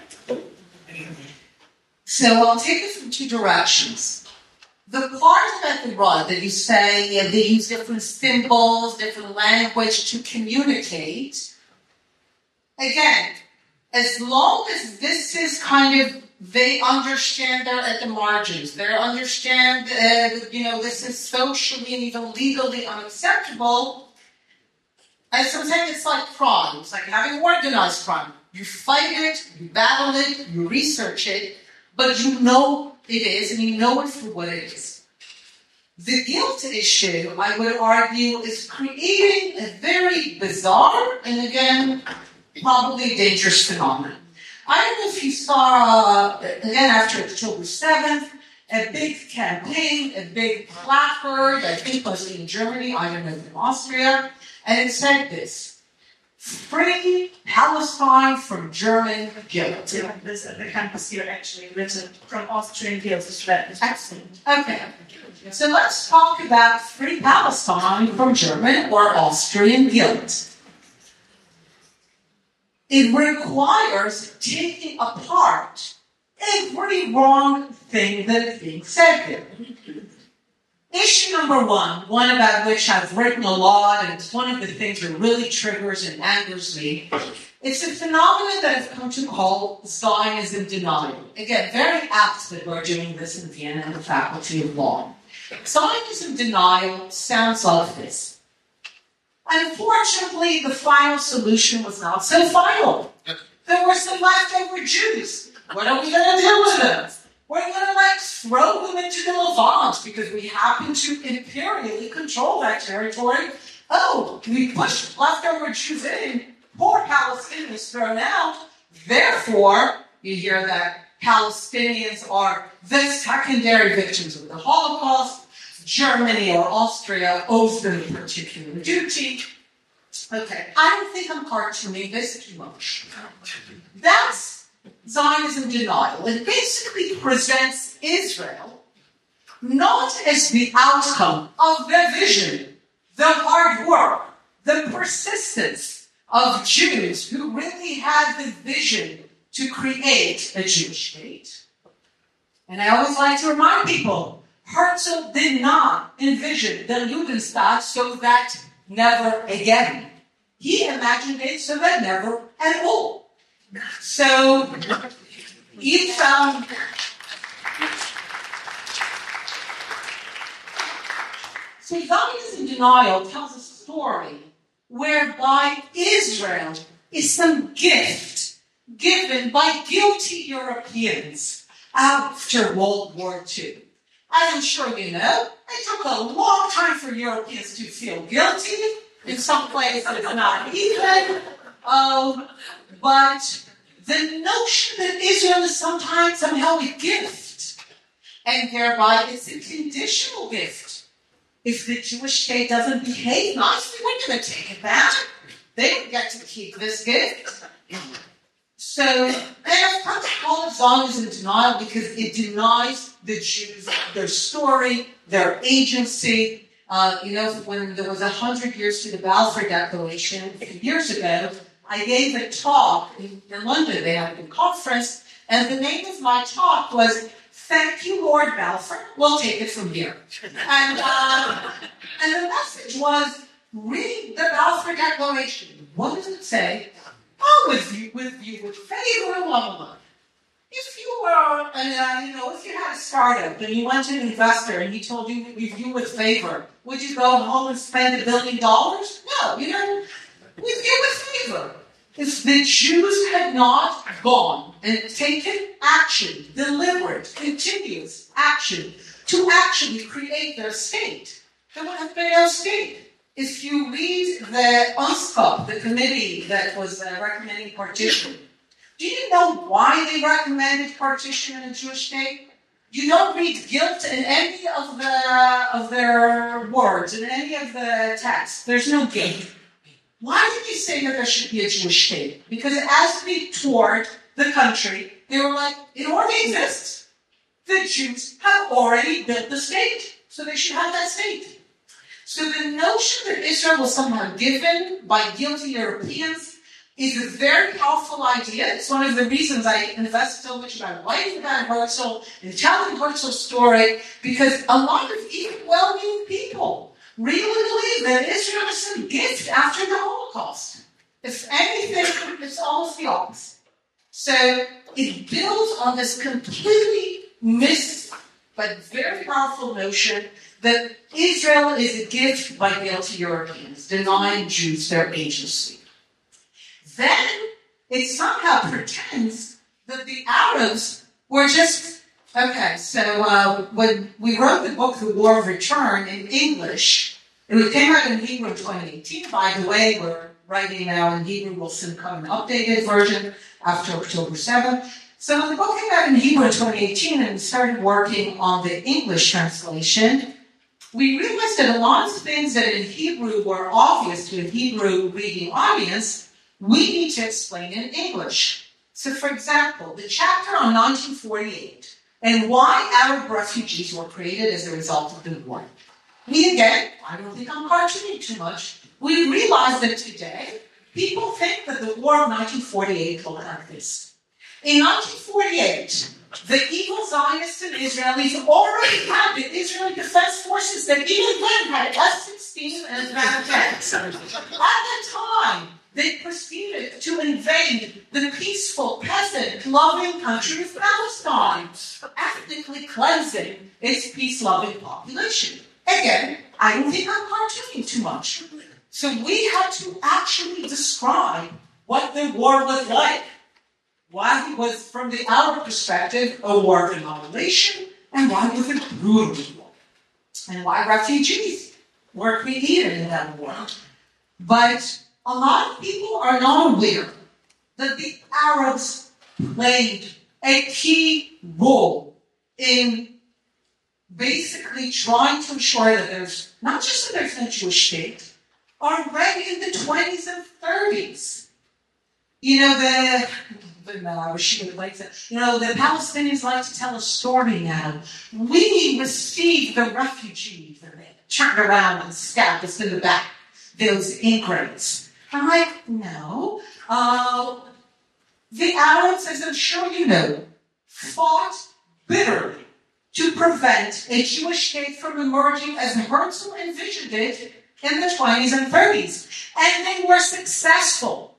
So I'll take it from two directions. The part about the right that you say yeah, they use different symbols, different language to communicate, again, as long as this is kind of, they understand they're at the margins, they understand, uh, you know, this is socially and even legally unacceptable, and sometimes it's like crime, it's like having organized crime. You fight it, you battle it, you research it, but you know it is, and you know it for what it is. The guilt issue, I would argue, is creating a very bizarre, and again, probably dangerous phenomenon. I don't know if you saw, uh, again, after October seventh, a big campaign, a big placard, I think it was in Germany, I don't know, in Austria, and it said this: free Palestine from German guilt. Yeah, this, the campus here actually written from Austrian guilt is written. Excellent. Okay. So let's talk about free Palestine from German or Austrian guilt. It requires taking apart every wrong thing that is being said there. Issue number one, one about which I've written a lot, and it's one of the things that really triggers and angers me, it's a phenomenon that I've come to call Zionism denial. Again, very apt that we're doing this in Vienna in the Faculty of Law. Zionism denial sounds like this. Unfortunately, the final solution was not so final. There were some leftover Jews. What are we going to do with them? We're going to like throw them into the Levant because we happen to imperially control that territory. Oh, we pushed leftover Jews in. Poor Palestinians thrown out. Therefore, you hear that Palestinians are the secondary victims of the Holocaust. Germany or Austria owes them a particular duty. Okay, I don't think I'm cartooning this too much. That's Zionism denial. It basically presents Israel not as the outcome of the vision, the hard work, the persistence of Jews who really had the vision to create a Jewish state. And I always like to remind people, Herzl did not envision the Judenstaat so that never again. He imagined it so that never at all. So, he found... So Zionism denial tells a story whereby Israel is some gift given by guilty Europeans after World War Two. As I'm sure you know, it took a long time for Europeans to feel guilty. In some places, it's not even. Um, but the notion that Israel is sometimes somehow a gift, and thereby it's a conditional gift. If the Jewish state doesn't behave nicely, we're going to take it back. They don't get to keep this gift. So, and I've come to call it Zionism denial because it denies the Jews their story, their agency. Uh, you know, when there was a hundred years to the Balfour Declaration a few years ago, I gave a talk in, in London. They had a conference, and the name of my talk was "Thank You, Lord Balfour. We'll take it from here." And uh, and the message was, read the Balfour Declaration. What does it say? Oh, with you, with you, with favor, blah, blah, blah. If you were, uh, you know, if you had a startup and you went to an investor and he told you to review with favor, would you go home and spend a billion dollars? No, you know, review with favor. If the Jews had not gone and taken action, deliberate, continuous action, to actually create their state, there would have been no state. If you read the UNSCOP, the committee that was uh, recommending partition, do you know why they recommended partition in a Jewish state? You don't read guilt in any of the of their words, in any of the texts. There's no guilt. Why did you say that there should be a Jewish state? Because as we toured the country, they were like, it already exists. The Jews have already built the state, so they should have that state. So the notion that Israel was somehow given by guilty Europeans is a very powerful idea. It's one of the reasons I invest so much about writing about Herzl and telling Herzl's story, because a lot of even well-meaning people really believe that Israel is some gift after the Holocaust. If anything, it's almost the opposite. So it builds on this completely missed but very powerful notion that Israel is a gift by guilty Europeans, denying Jews their agency. Then it somehow pretends that the Arabs were just, okay, so uh, when we wrote the book, The War of Return, in English, it came out in Hebrew in twenty eighteen. By the way, we're writing now in Hebrew. We'll soon come an updated version after October seventh. So when the book came out in Hebrew in twenty eighteen and we started working on the English translation, we realized that a lot of things that in Hebrew were obvious to a Hebrew reading audience, we need to explain in English. So, for example, the chapter on nineteen forty-eight and why Arab refugees were created as a result of the war. We, again, I don't think I'm cartooning too much, we realize that today, people think that the war of nineteen forty-eight looked like this. In nineteen forty-eight, the evil Zionists and Israelis already had the Israeli Defense Forces that even then had F sixteen and Advanced tanks. At the time, they proceeded to invade the peaceful, peasant-loving country of Palestine, ethnically cleansing its peace-loving population. Again, I don't think I'm cartooning too much. So we had to actually describe what the war was like. Why it was, from the Arab perspective, a war of annihilation, and why it was a brutal war. And why refugees were created in that war. But a lot of people are not aware that the Arabs played a key role in basically trying to ensure that there's, not just that there's no Jewish state, already in the twenties and thirties. You know, the, the no, I wish you would like to, you know, the Palestinians like to tell a story now. We received the refugees and they turned around and stabbed us in the back, those ingrates. I'm like, no. Uh, the Arabs, as I'm sure you know, fought bitterly to prevent a Jewish state from emerging as Herzl envisioned it in the twenties and thirties. And they were successful.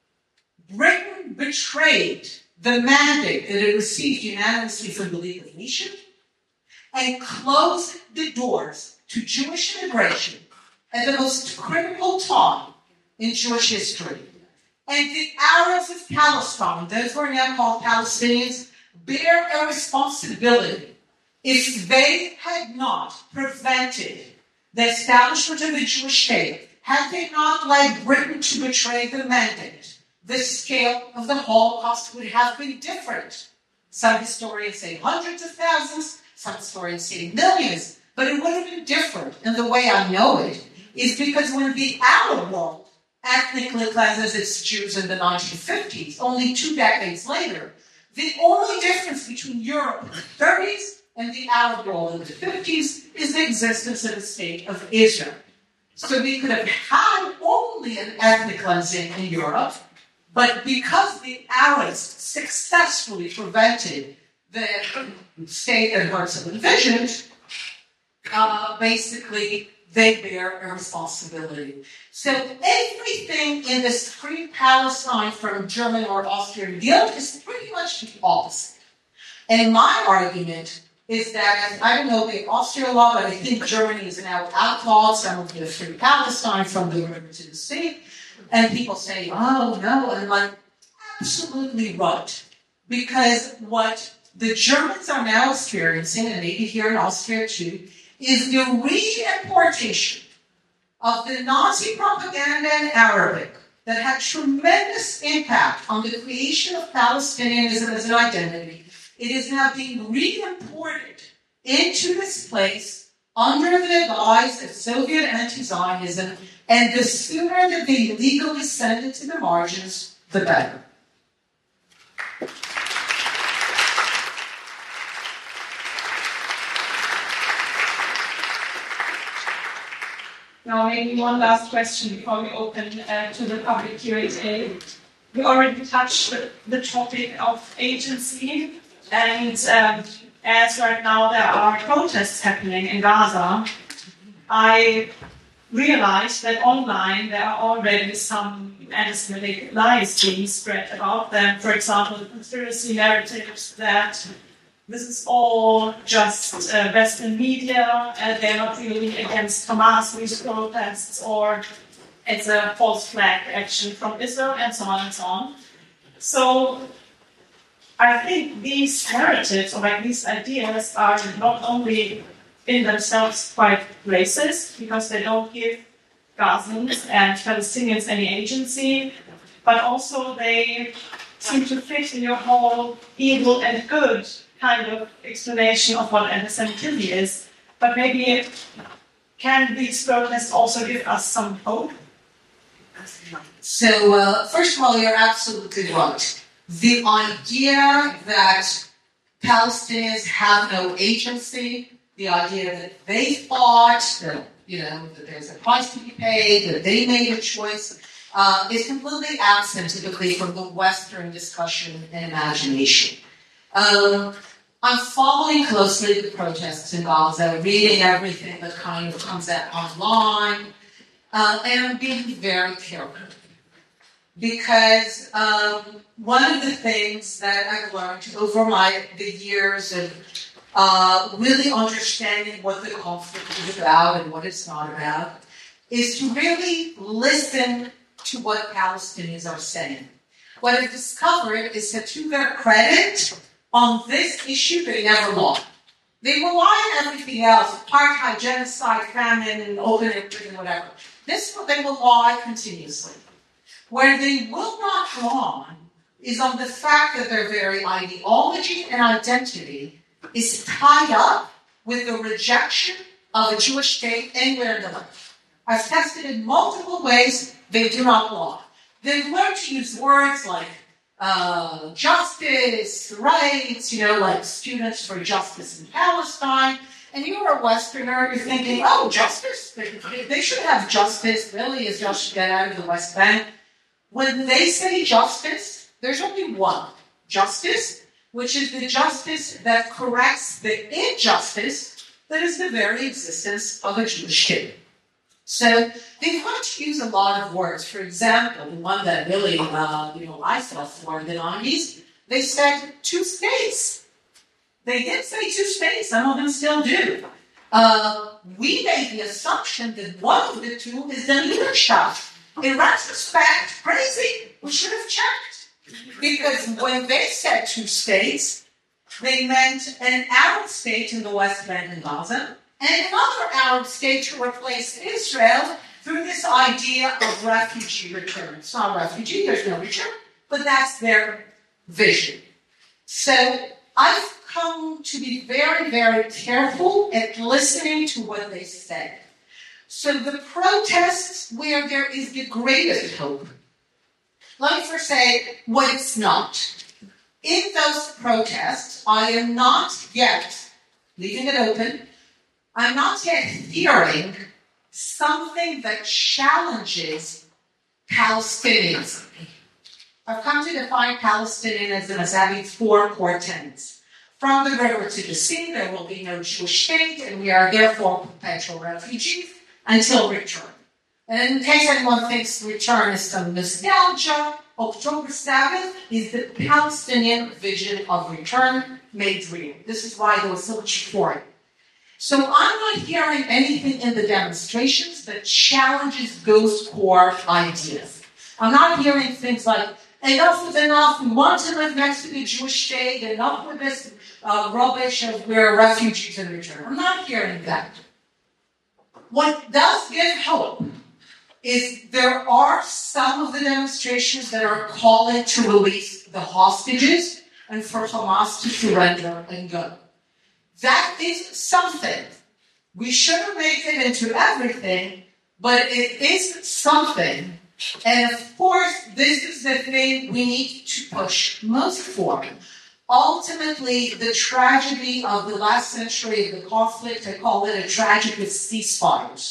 Britain betrayed the mandate that it received unanimously from the League of Nations and closed the doors to Jewish immigration at the most critical time in Jewish history. And the Arabs of Palestine, those who are now called Palestinians, bear a responsibility. If they had not prevented the establishment of the Jewish state, had they not led Britain to betray the mandate, the scale of the Holocaust would have been different. Some historians say hundreds of thousands, some historians say millions, but it would have been different. And the way I know it is because when the Arab world ethnically cleanses its Jews in the nineteen fifties, only two decades later, the only difference between Europe in the thirties and the Arab world in the fifties is the existence of the state of Israel. So we could have had only an ethnic cleansing in Europe, but because the Arabs successfully prevented the state that Herzl envisioned, uh, basically they bear a responsibility. So everything in this free Palestine from German or Austrian guilt is pretty much the opposite. And my argument is that, I don't know the Austrian law, but I think Germany is now outlawed some of the free Palestine from the river to the sea. And people say, oh, no. And I'm like, absolutely right. Because what the Germans are now experiencing, and maybe here in Austria too, is the re-importation of the Nazi propaganda in Arabic that had tremendous impact on the creation of Palestinianism as an identity. It is now being re-imported into this place under the guise of Soviet anti-Zionism, and the sooner that they legally send it to the margins, the better. Now, maybe one last question before we open uh, to the public Q and A. We already touched the, the topic of agency, and um, as right now there are protests happening in Gaza, I realized that online there are already some anti-Semitic lies being spread about them. For example, the conspiracy narratives that this is all just uh, Western media, and they're not really against Hamas, these protests, or it's a false flag action from Israel, and so on and so on. So I think these narratives, or like these ideas, are not only in themselves quite racist, because they don't give Gazans and Palestinians any agency, but also they seem to fit in your whole evil and good kind of explanation of what anti-Semitism is. But maybe can these protests also give us some hope? So, uh, first of all, you're absolutely right. The idea that Palestinians have no agency, the idea that they fought, that, you know, that there's a price to be paid, that they made a choice, uh, is completely absent, typically, from the Western discussion and imagination. Um, I'm following closely the protests in Gaza, reading everything that kind of comes out online, uh, and I'm being very careful. Because um, one of the things that I've learned over my the years of uh, really understanding what the conflict is about and what it's not about is to really listen to what Palestinians are saying. What I've discovered is that, to their credit, on this issue, they never lie. They rely on everything else, apartheid, genocide, famine, open and whatever. This one, they will lie continuously. Where they will not lie is on the fact that their very ideology and identity is tied up with the rejection of a Jewish state anywhere in the world. I've tested in multiple ways, they do not lie. They've learned to use words like Uh, justice, rights, you know, like students for justice in Palestine. And you're a Westerner, you're thinking, oh, justice? They, they should have justice. Really, is just get out of the West Bank. When they say justice, there's only one. Justice, which is the justice that corrects the injustice that is the very existence of a Jewish state. So they've had to use a lot of words. For example, the one that really, uh, you know, I fell for in the nineties, they said two states. They did say two states. Some of them still do. Uh, we made the assumption that one of the two is the Niederstadt. In retrospect, crazy. We should have checked. Because when they said two states, they meant an Arab state in the West Bank and Gaza, and another Arab state to replace Israel through this idea of refugee return. It's not refugee, there's no return, but that's their vision. So I've come to be very, very careful at listening to what they say. So the protests where there is the greatest hope, let me first say what it's not. In those protests, I am not yet, leaving it open, I'm not yet hearing something that challenges Palestinianism. I've come to define Palestinianism as having four core tenets. From the river to the sea, there will be no Jewish state, and we are therefore perpetual refugees until return. And in case anyone thinks return is some nostalgia, October seventh is the Palestinian vision of return made real. This is why there was so much for it. So I'm not hearing anything in the demonstrations that challenges those core ideas. I'm not hearing things like, enough is enough, we want to live next to the Jewish state, enough with this uh, rubbish of we're refugees in return. I'm not hearing that. What does give hope is there are some of the demonstrations that are calling to release the hostages and for Hamas to surrender and go. That is something. We shouldn't make it into everything, but it is something. And of course, this is the thing we need to push most for. Ultimately, the tragedy of the last century of the conflict, I call it a tragedy of ceasefires.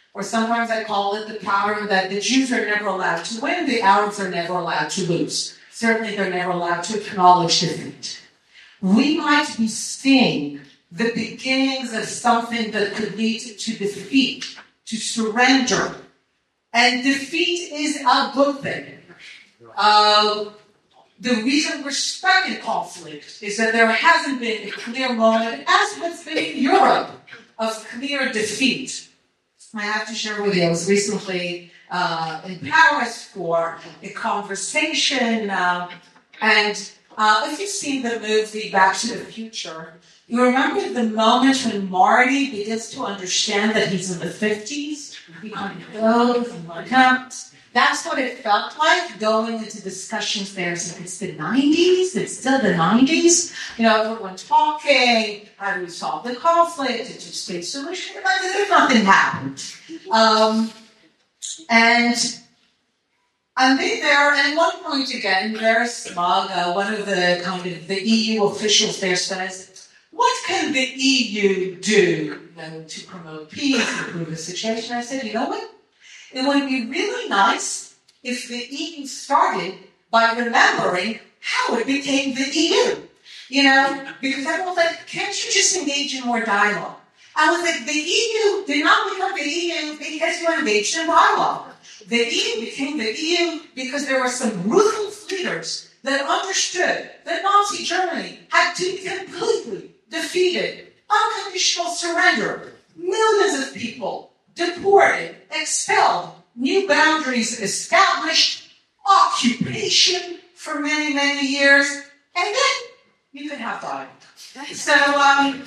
Or sometimes I call it the power that the Jews are never allowed to win, the Arabs are never allowed to lose. Certainly they're never allowed to acknowledge defeat. We might be seeing the beginnings of something that could lead to defeat, to surrender. And defeat is a good thing. Uh, the reason we're stuck in conflict is that there hasn't been a clear moment, as has been in Europe, of clear defeat. I have to share with you, I was recently uh, in Paris for a conversation, uh, and uh, if you've seen the movie Back to the Future, you remember the moment when Marty begins to understand that he's in the fifties? He kind of goes and like up. That's what it felt like going into discussions there. So it's the nineties, it's still the nineties. You know, everyone talking, how do we solve the conflict, a two-state solution, but nothing happened. Um, and I'm there, and at one point again, very smug, uh, one of the kind of the E U officials there says, what can the E U do, you know, to promote peace, improve the situation? I said, you know what? It would be really nice if the E U started by remembering how it became the E U. You know, because I was like, can't you just engage in more dialogue? I was like, the E U did not become the E U because you engaged in dialogue. The E U became the E U because there were some ruthless leaders that understood that Nazi Germany had to be completely defeated, unconditional surrender, millions of people deported, expelled, new boundaries established, occupation for many, many years, and then you could have died. So, um,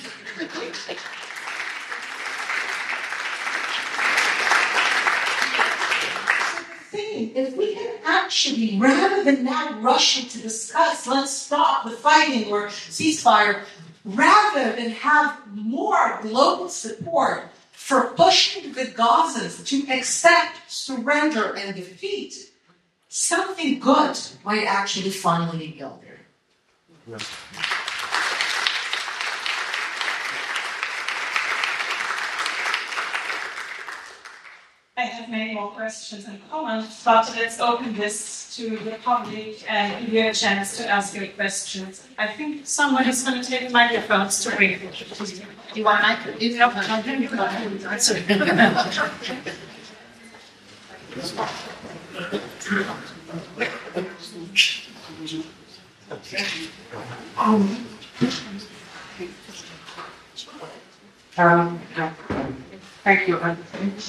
if we can actually, rather than now rushing to discuss, let's stop the fighting or ceasefire, rather than have more global support for pushing the Gazans to accept, surrender, and defeat, something good might actually finally be built there. Yeah. I have many more questions and comments, but let's open this to the public and give you a chance to ask your questions. I think someone is going to take microphones to read. Do you want a microphone? You don't want Um, thank you. Um,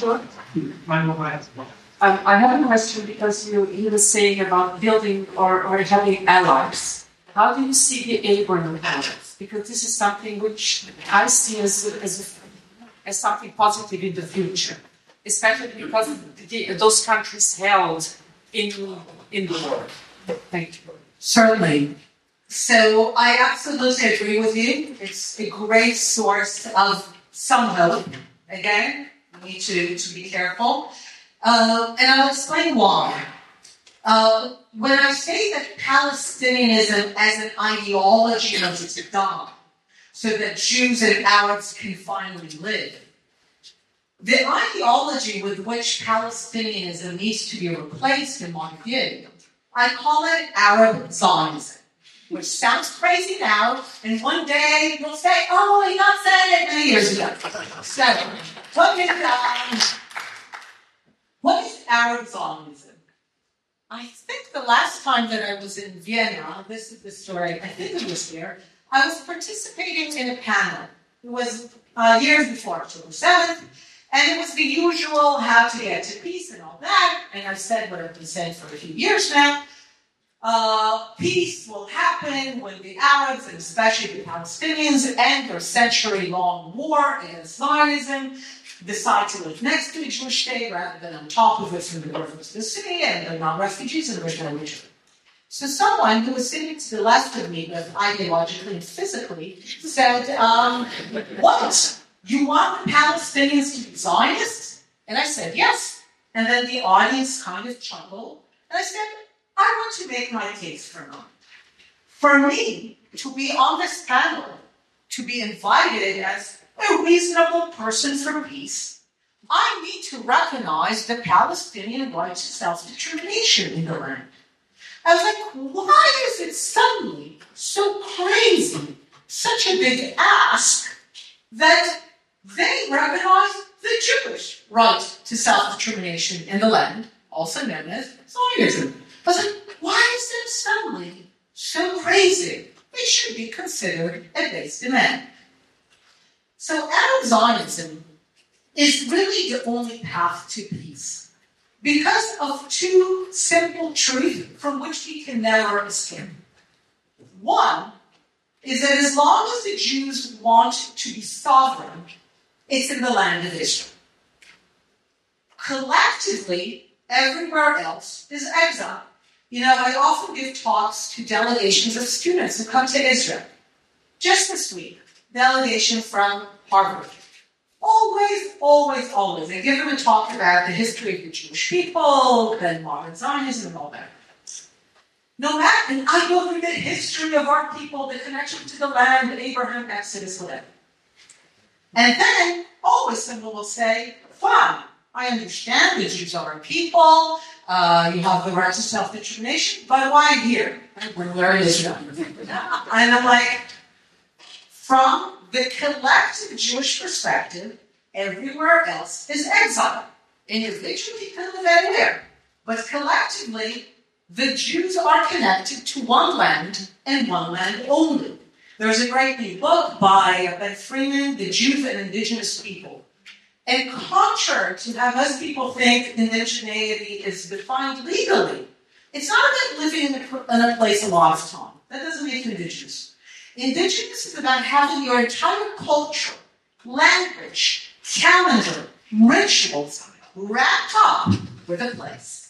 I have a question because you, you were saying about building or, or having allies. How do you see the Abraham allies? Because this is something which I see as, as, as something positive in the future, especially because the, those countries held in, in the war. Thank you. Certainly. So I absolutely agree with you. It's a great source of some hope. Again, we need to, to be careful. Uh, and I'll explain why. Uh, when I say that Palestinianism as an ideology must die, so that Jews and Arabs can finally live, the ideology with which Palestinianism needs to be replaced, in my view, I call it Arab Zionism, which sounds crazy now, and one day you'll say, oh, he not said it many years ago. So, what is, um, what is Arab Zionism? I think the last time that I was in Vienna, this is the story, I think it was here, I was participating in a panel. It was uh, years before October seventh, and it was the usual how to get to peace and all that, and I've said what I've been saying for a few years now. Uh, peace will happen when the Arabs, and especially the Palestinians, end their century-long war against Zionism, decide to live next to a Jewish state rather than on top of it from the river to the sea, and they're not refugees and there's no issue. So someone who was sitting to the left of me, both ideologically and physically, said, um, what? You want the Palestinians to be Zionists? And I said, yes. And then the audience kind of chuckled, and I said, I want to make my case for a moment. For me to be on this panel, to be invited as a reasonable person for peace, I need to recognize the Palestinian right to self-determination in the land. I was like, why is it suddenly so crazy, such a big ask, that they recognize the Jewish right to self-determination in the land, also known as Zionism? I was like, why is it suddenly so crazy? It should be considered a base demand. So Arab Zionism is really the only path to peace because of two simple truths from which we can never escape. One is that as long as the Jews want to be sovereign, it's in the land of Israel. Collectively, everywhere else is exile. You know, I often give talks to delegations of students who come to Israel. Just this week, delegation from Harvard. Always, always, always. I give them a talk about the history of the Jewish people, then modern Zionism and all that. No matter, and I go through the history of our people, the connection to the land, Abraham, Exodus, whatever. And then, always someone will say, fine, I understand the Jews are our people, uh, you have the right to self-determination, but why I'm here? Where is Israel? And I'm like, from the collective Jewish perspective, everywhere else is exile. Individually, people live anywhere. But collectively, the Jews are connected to one land and one land only. There's a great new book by Ben Freeman, The Jews and Indigenous People. And contrary to how most people think indigeneity is defined legally, it's not about living in a, in a place a lot of time. That doesn't make you indigenous. Indigenous is about having your entire culture, language, calendar, rituals wrapped up with a place.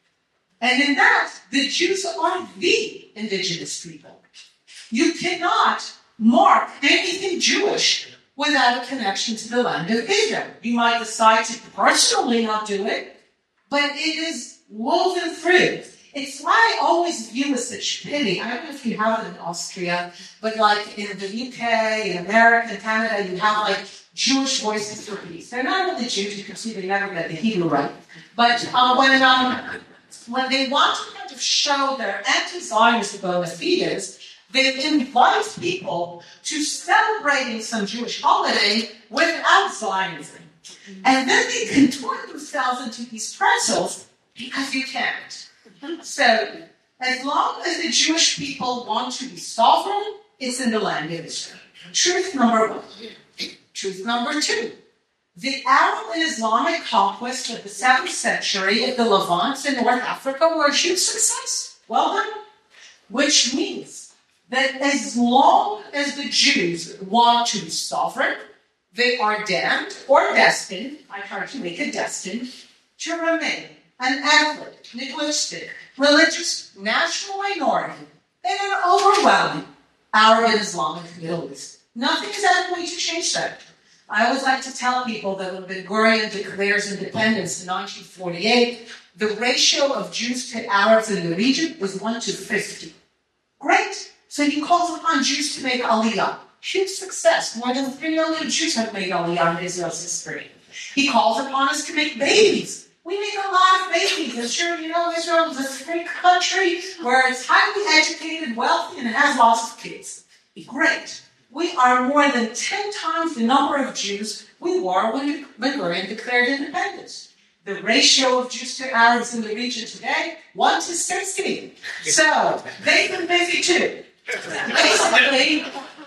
And in that, the Jews are the indigenous people. You cannot mark anything Jewish without a connection to the land of Israel. You might decide to personally not do it, but it is woven through. It's why I always view with such pity. I don't know if you have it in Austria, but like in the U K, in America, in Canada, you have like Jewish Voices for Peace. They're not really Jews, you can see they never get the Hebrew right. But uh, when, um, when they want to kind of show their anti-Zionist bona fides, they invite people to celebrating some Jewish holiday without Zionism. And then they contort themselves into these pretzels because you can't. So, as long as the Jewish people want to be sovereign, it's in the land of Israel. Truth number one. Truth number two. The Arab and Islamic conquest of the seventh century of the Levant and North Africa were a huge success. Well done. Which means that as long as the Jews want to be sovereign, they are damned or destined, I try to make it destined, to remain an ethnic, linguistic, religious, national minority in an overwhelming Arab and Islamic Middle East. Nothing is ever going to change that. I always like to tell people that when Ben Gurion declares independence in nineteen forty-eight, the ratio of Jews to Arabs in the region was one to fifty. Great. So he calls upon Jews to make Aliyah. Huge success. More than three million Jews have made Aliyah in Israel's history. He calls upon us to make babies. We make a lot of babies. I'm sure you know Israel is a free country where it's highly educated, wealthy, and it has lots of kids. Great. We are more than ten times the number of Jews we were when Ben Gurion declared independence. The ratio of Jews to Arabs in the region today, one to sixty. So, they've been busy too. Basically,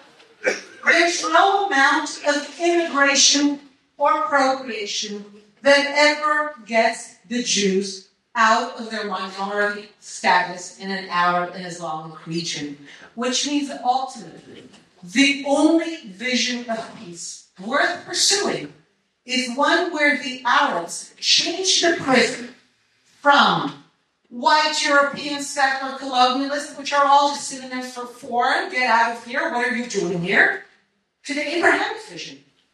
there's no amount of immigration or procreation that ever gets the Jews out of their minority status in an Arab and Islamic region, which means that ultimately, the only vision of peace worth pursuing is one where the Arabs change the prism from white European secular colonialists, which are all just synonyms for foreign, get out of here, what are you doing here, to the Abrahamic vision.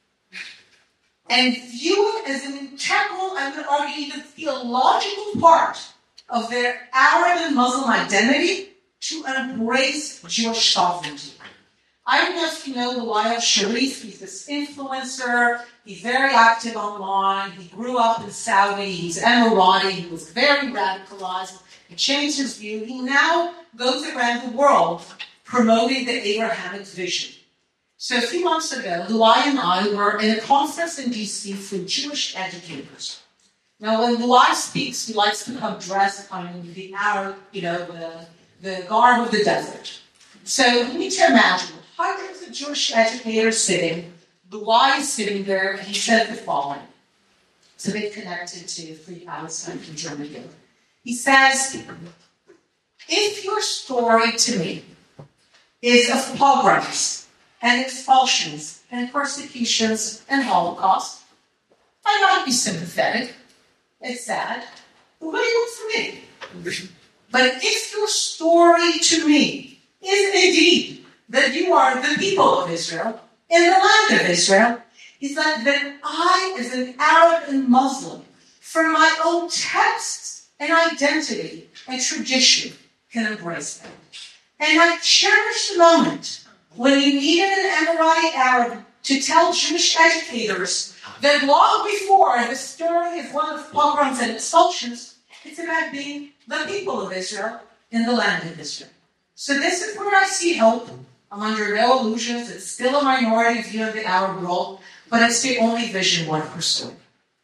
And view it as an integral, I would argue even theological part of their Arab and Muslim identity to embrace Jewish sovereignty. I don't know if you know Luaya Sharif. He's this influencer. He's very active online. He grew up in Saudi. He's Emirati. He was very radicalized. He changed his view. He now goes around the world promoting the Abrahamic vision. So a few months ago, Luaya and I were in a conference in D C for Jewish educators. Now, when Luaya speaks, he likes to come dressed in the Arab, you know, the, the garb of the desert. So you need to imagine hundreds of Jewish educators sitting, Luaya is sitting there, and he said the following. It's a bit connected to Free Palestine from Germany. He says, if your story to me is of pogroms and expulsions and persecutions and Holocaust, I might be sympathetic. It's sad. But what do you want from me? But if your story to me is indeed that you are the people of Israel, in the land of Israel, is that, that I, as an Arab and Muslim, from my own texts and identity and tradition, can embrace them. And I cherish the moment when you needed an Emirati Arab to tell Jewish educators that long before the story is one of pogroms and expulsions, it's about being the people of Israel in the land of Israel. So this is where I see hope. I'm under no illusions. It's still a minority view of the Arab world, but it's the only vision worth pursuing.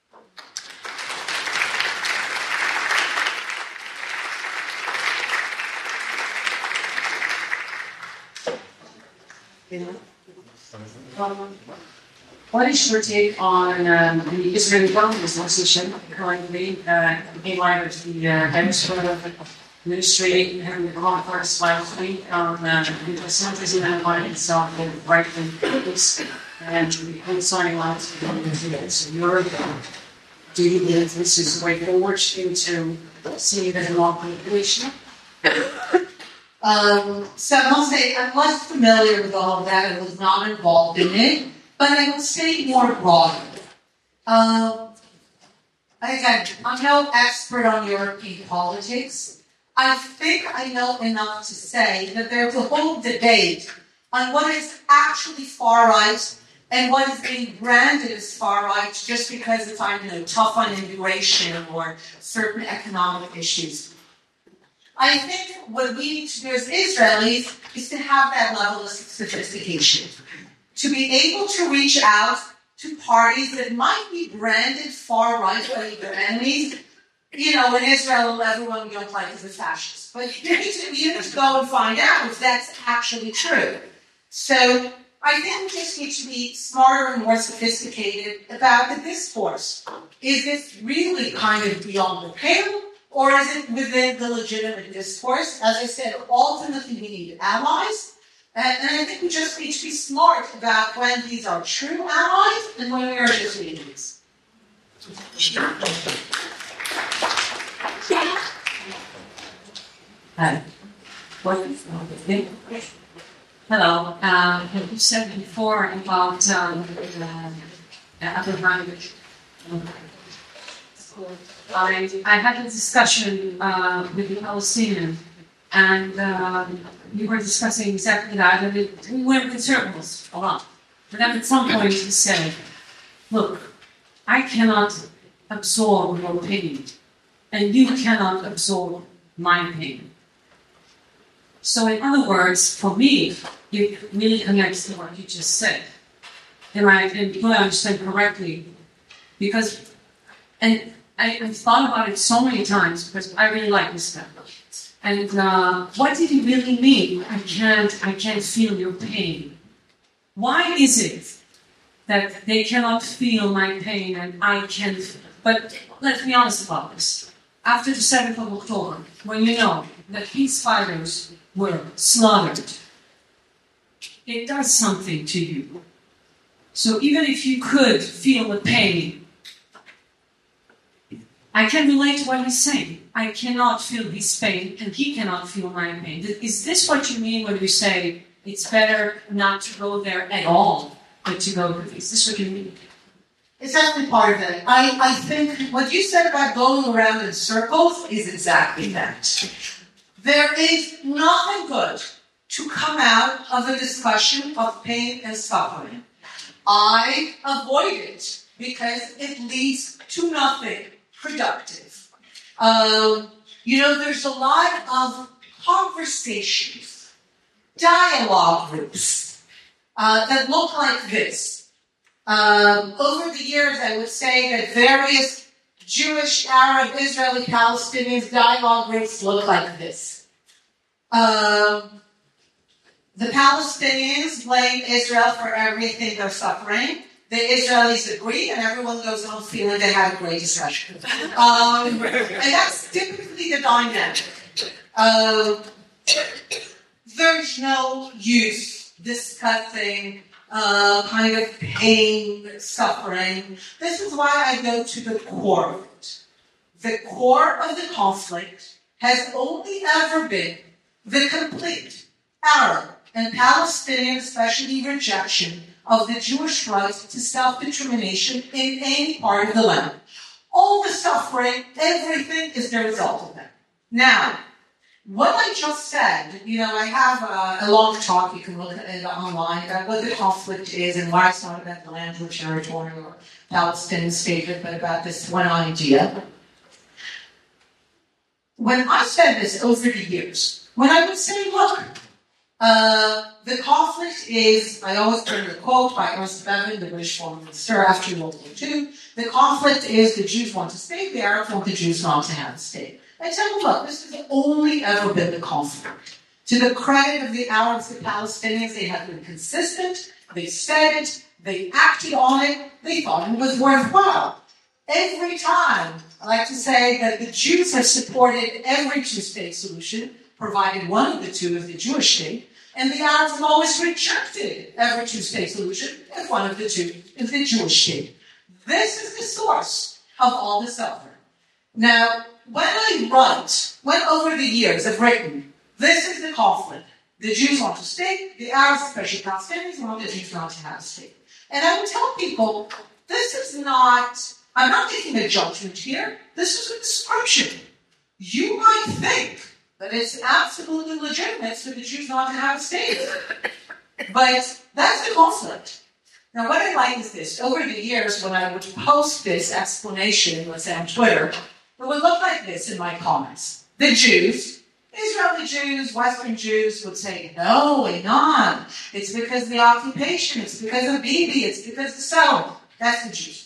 Um, what is your take on um, the Israeli government's decision currently uh, in light of the uh, Venezuela ministry having gone first slightly on uh, the anti-Semitism and violence of the right-wing critics and concerning lots of communities in Europe? Do you believe this is the way forward into seeing the democratization? Um, so I must say, I'm less familiar with all of that. I was not involved in it. But I will say more broadly. Um, again, I'm no expert on European politics. I think I know enough to say that there's a whole debate on what is actually far-right and what is being branded as far-right just because it's, I don't know, tough on immigration or certain economic issues. I think what we need to do as Israelis is to have that level of sophistication, to be able to reach out to parties that might be branded far-right by their enemies. You know, in Israel, everyone we don't like is a fascist. But you need, to, you need to go and find out if that's actually true. So I think we just need to be smarter and more sophisticated about the discourse. Is this really kind of beyond the pale? Or is it within the legitimate discourse? As I said, ultimately we need allies. And, and I think we just need to be smart about when these are true allies and when we are just enemies. Hi. Hello. Uh, you said before about um, uh, Abrahamic. I, I had a discussion uh, with the Palestinian, and uh, we were discussing exactly that, and it, we went in circles a lot. But then at some point he said, look, I cannot absorb your pain, and you cannot absorb my pain. So in other words, for me, it really connects to what you just said. And I, and do I understand correctly? Because, and I, I've thought about it so many times because I really like this stuff. And uh, what did it really mean? I can't, I can't feel your pain. Why is it that they cannot feel my pain and I can? But let's be honest about this. After the seventh of October, when you know that peace fighters were slaughtered, it does something to you. So even if you could feel the pain, I can relate to what he's saying. I cannot feel his pain, and he cannot feel my pain. Is this what you mean when you say it's better not to go there at all, but to go there? Is this what you mean? It's definitely part of it. I, I think what you said about going around in circles is exactly that. There is nothing good to come come out of a discussion of pain and suffering. I avoid it because it leads to nothing productive. Um, you know, there's a lot of conversations, dialogue groups uh, that look like this. Um, over the years, I would say that various Jewish, Arab, Israeli, Palestinians dialogue groups look like this. Um, the Palestinians blame Israel for everything they're suffering. The Israelis agree, and everyone goes home feeling they had a great discussion. Um, and that's typically the dynamic. Uh, there's no use discussing uh, kind of pain, suffering. This is why I go to the core of it. The core of the conflict has only ever been the complete Arab and Palestinian, especially, rejection of the Jewish right to self-determination in any part of the land. All the suffering, everything is the result of that. Now, what I just said, you know, I have a, a long talk, you can look at it online, about what the conflict is and why it's not about the land or territory or Palestinian statehood, but about this one idea. When I said this over the years, when I would say, look, Uh, the conflict is, I always bring the quote by Ernst Bevin, the British foreign minister after World War Two, the conflict is the Jews want to stay, the Arabs want the Jews not to have a state. I tell them, look, this has only ever been the conflict. To the credit of the Arabs and Palestinians, they have been consistent, they said it, they acted on it, they thought it was worthwhile. Every time, I like to say that the Jews have supported every two-state solution, provided one of the two is the Jewish state, and the Arabs have always rejected every two-state solution if one of the two is the Jewish state. This is the source of all the suffering. Now, when I write, when over the years I've written, this is the conflict. The Jews want a state, the Arabs, especially Palestinians, want the Jews not to have a state. And I would tell people, this is not, I'm not making a judgment here, this is a description. You might think that it's absolutely legitimate for the Jews not to have a state. But that's the conflict. Now, what I like is this. Over the years, when I would post this explanation, let's say on Twitter, it would look like this in my comments. The Jews, Israeli Jews, Western Jews would say, no, Einan, it's because of the occupation, it's because of Bibi, it's because of the settlement. That's the Jews.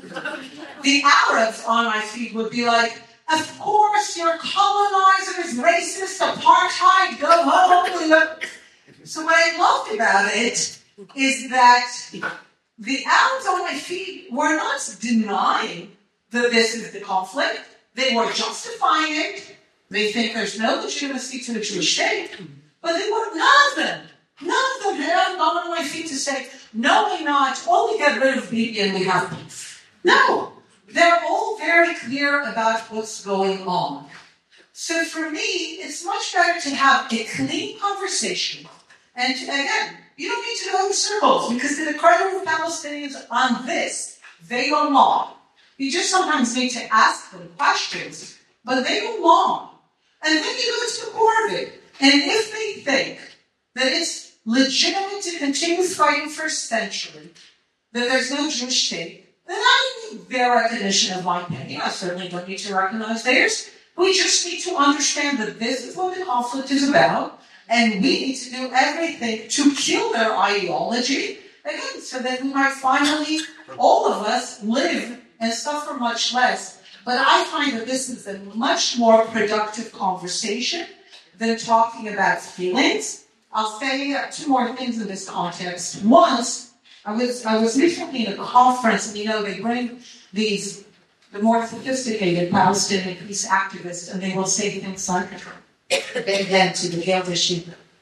The Arabs on my feed would be like, of course, you're colonizers, racist, apartheid, go home. So what I loved about it is that the Arabs on my feed were not denying that this is the conflict. They were justifying it. They think there's no legitimacy to the Jewish state. But they were, none of them, none of them had gone on my feed to say, no, we're not, only get rid of Bibi and we have peace. No. They're all very clear about what's going on. So for me, it's much better to have a clean conversation. And to, again, you don't need to go in circles, because to the credit of Palestinians on this, they don't lie. You just sometimes need to ask them questions, but they don't lie. And then you go to the core of it. And if they think that it's legitimate to continue fighting for a century, that there's no Jewish state, then I don't need their recognition of my pain. I certainly don't need to recognize theirs. We just need to understand that this is what the conflict is about, and we need to do everything to kill their ideology, again, so that we might finally, all of us, live and suffer much less. But I find that this is a much more productive conversation than talking about feelings. I'll say uh, two more things in this context. Once, I was I was recently in a conference, and you know, they bring these, the more sophisticated Palestinian peace activists, and they will say things like, again, to the Geldishi,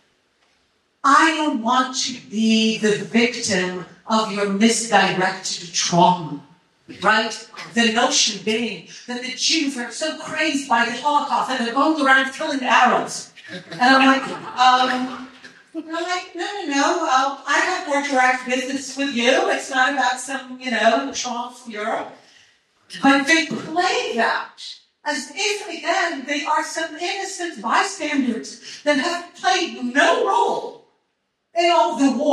I don't want to be the victim of your misdirected trauma, right? The notion being that the Jews are so crazed by the Holocaust and they're going around killing Arabs. And I'm like, um, I'm like, no, no, no, uh, I have more direct business with you. It's not about some, you know, trauma from Europe. But they play that as if, again, they are some innocent bystanders that have played no role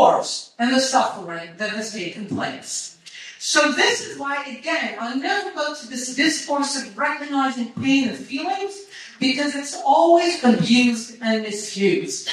wars and the suffering that has taken place. So this is why, again, I'll never go to this discourse of recognizing pain and feelings, because it's always abused and misused.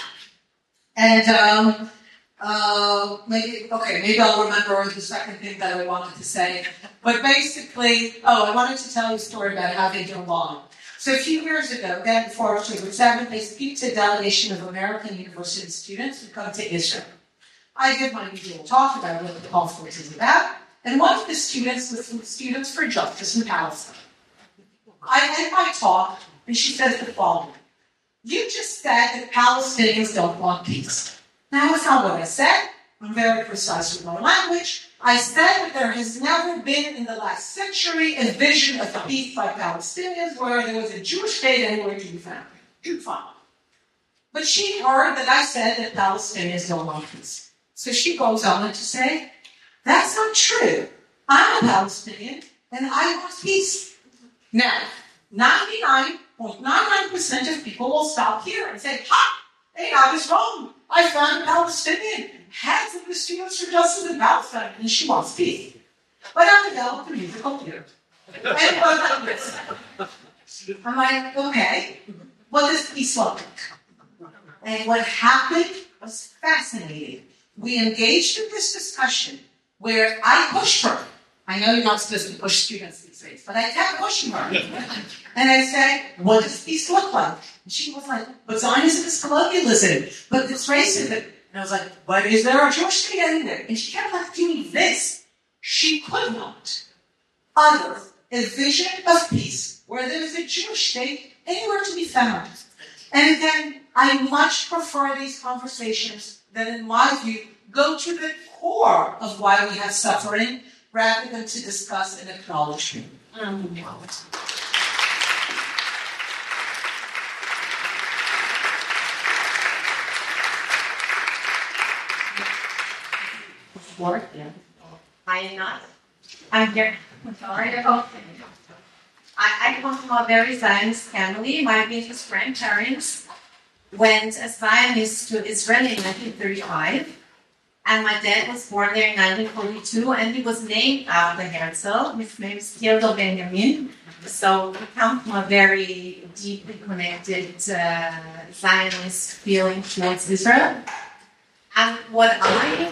And um, uh, maybe, okay, maybe I'll remember the second thing that I wanted to say. But basically, oh, I wanted to tell you a story about how they get along. So a few years ago, again before October seventh, they speak to a delegation of American university students who come to Israel. I did my usual talk about what the conference is about, and one of the students was from Students for Justice in Palestine. I end my talk, and she says the following: "You just said that Palestinians don't want peace." Now, that's not what I said. I'm very precise with my language. I said that there has never been in the last century a vision of peace by Palestinians where there was a Jewish state anywhere to be found. Fine. But she heard that I said that Palestinians don't want peace. So she goes on to say, that's not true. I'm a Palestinian and I want peace. Now, ninety-nine point nine nine percent of people will stop here and say, ha, hey, I was wrong. I found a Palestinian. Heads of the Students for Justice in Palestine, and she wants peace. But I developed a musical theater. And it goes like this. I'm like, okay, what does peace look like? And what happened was fascinating. We engaged in this discussion where I pushed her. I know you're not supposed to push students these days, but I kept pushing her. And I said, what does peace look like? And she was like, but Zionism is colonialism, but it's racism. And I was like, but is there a Jewish state anywhere? And she kept like doing this. She could not utter a vision of peace where there is a Jewish state anywhere to be found. And again, I much prefer these conversations that, in my view, go to the core of why we have suffering rather than to discuss and acknowledge it. Um, Yeah. I am not. I'm here. Sorry. I, I come from a very Zionist family. My Vietnamese grandparents went as Zionists to Israel in nineteen thirty-five. And my dad was born there in nineteen forty-two, and he was named after Herzl. His name is Theodor Benjamin. So we come from a very deeply connected uh, Zionist feeling towards Israel. And what I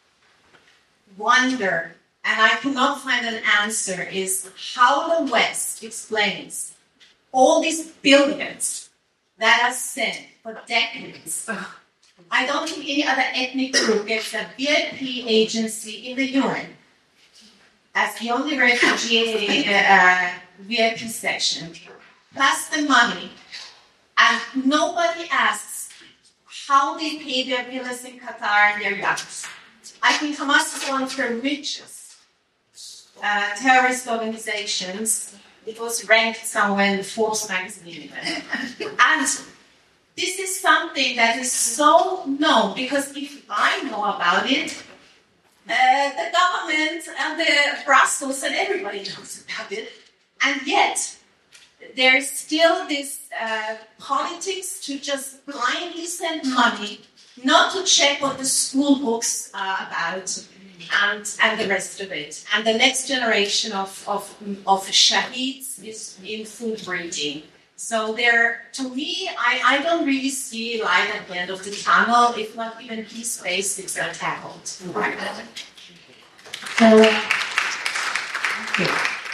wonder, and I cannot find an answer, is how the West explains all these billions that are sent for decades. I don't think any other ethnic group gets a V I P agency in the U N as the only refugee uh, V I P section, plus the money, and nobody asks how they pay their villas in Qatar and their yachts. I think Hamas is one of the richest uh, terrorist organizations. It was ranked somewhere in the Forbes magazine. And this is something that is so known, because if I know about it, uh, the government and the Brussels and everybody knows about it. And yet, there's still this uh, politics to just blindly send money, not to check what the school books are about, and, and the rest of it. And the next generation of, of, of shaheeds is in food breeding. So there, to me, I, I don't really see light at the end of the tunnel, if not even these basics are tackled. Right. So, okay.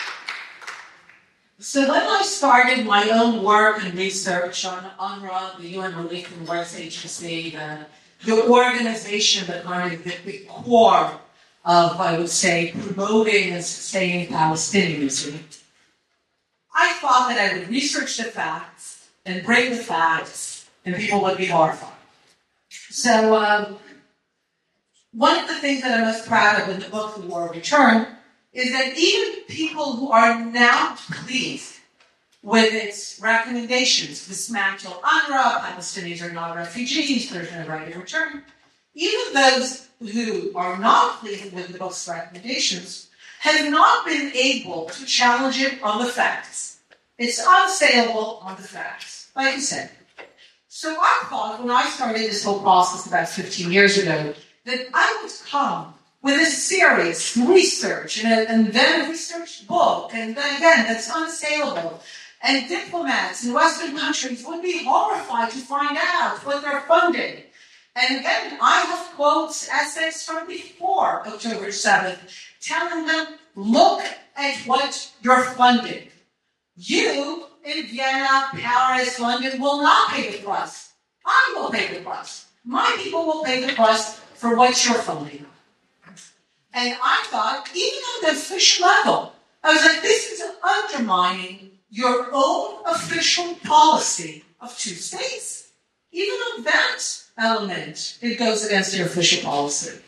So then I started my own work and research on UNRWA, the U N Relief and Works Agency, the, the organization that kind of the, the core of, I would say, promoting and sustaining Palestinianism. I thought that I would research the facts and bring the facts, and people would be horrified. So um, one of the things that I'm most proud of in the book, The War of Return, is that even people who are not pleased with its recommendations, dismantle UNRWA, Palestinians are not refugees, there's no right of return, even those who are not pleased with the book's recommendations have not been able to challenge it on the facts. It's unassailable on the facts, like you said. So I thought, when I started this whole process about fifteen years ago, that I would come with a serious research and, a, and then a research book, and then again, that's unassailable. And diplomats in Western countries would be horrified to find out what they're funding. And again, I have quotes, essays from before October seventh, telling them, look at what you're funding. You in Vienna, Paris, London will not pay the price. I will pay the price. My people will pay the price for what you're funding. And I thought, even on the official level, I was like, this is undermining your own official policy of two states. Even on that element, it goes against your official policy.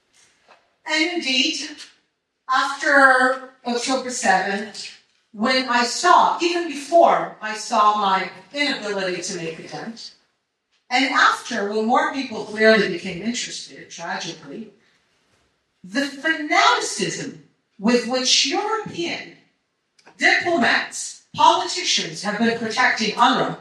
And indeed, after October seventh, when I saw, even before I saw my inability to make a dent, and after, when more people clearly became interested, tragically, the fanaticism with which European diplomats, politicians have been protecting UNRWA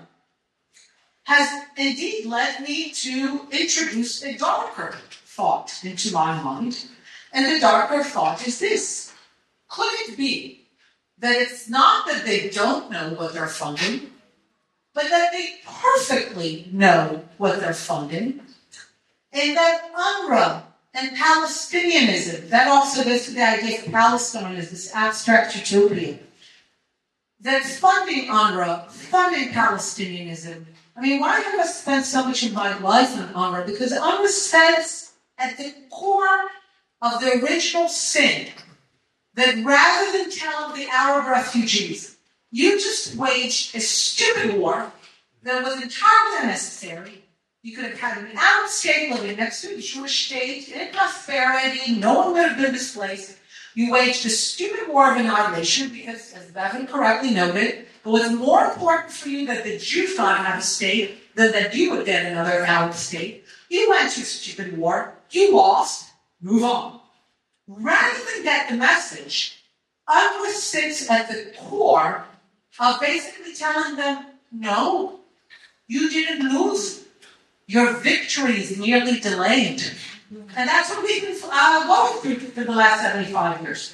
has indeed led me to introduce a darker thought into my mind. And the darker thought is this. Could it be that it's not that they don't know what they're funding, but that they perfectly know what they're funding, and that UNRWA and Palestinianism, that also goes to the idea of Palestine as this abstract utopia, that funding UNRWA, funding Palestinianism, I mean, why have I spent so much of my life on UNRWA? Because UNRWA stands at the core of the original sin that rather than tell the Arab refugees, you just waged a stupid war that was entirely unnecessary. You could have had an Arab state living next to a Jewish state in prosperity. No one would have been displaced. You waged a stupid war of annihilation because, as Bevan correctly noted, it was more important for you that the Jews not have a state than that you would get another Arab state. You went to a stupid war. You lost. Move on. Rather than get the message, UNRWA sits at the core of basically telling them, no, you didn't lose. Your victory is merely delayed. And that's what we've been uh, going through for the last seventy-five years.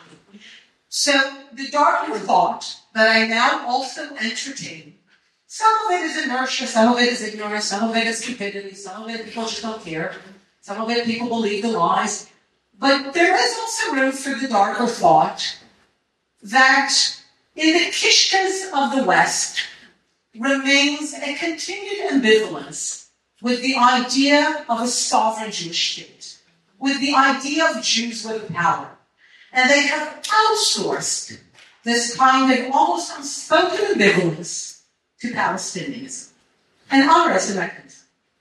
So the darker thought that I now also entertain, some of it is inertia, some of it is ignorance, some of it is stupidity, some of it people just don't care, some of it people believe the lies. But there is also room for the darker thought that in the kishkas of the West remains a continued ambivalence with the idea of a sovereign Jewish state, with the idea of Jews with power. And they have outsourced this kind of almost unspoken ambivalence to Palestinians. And UNRWA is a mechanism.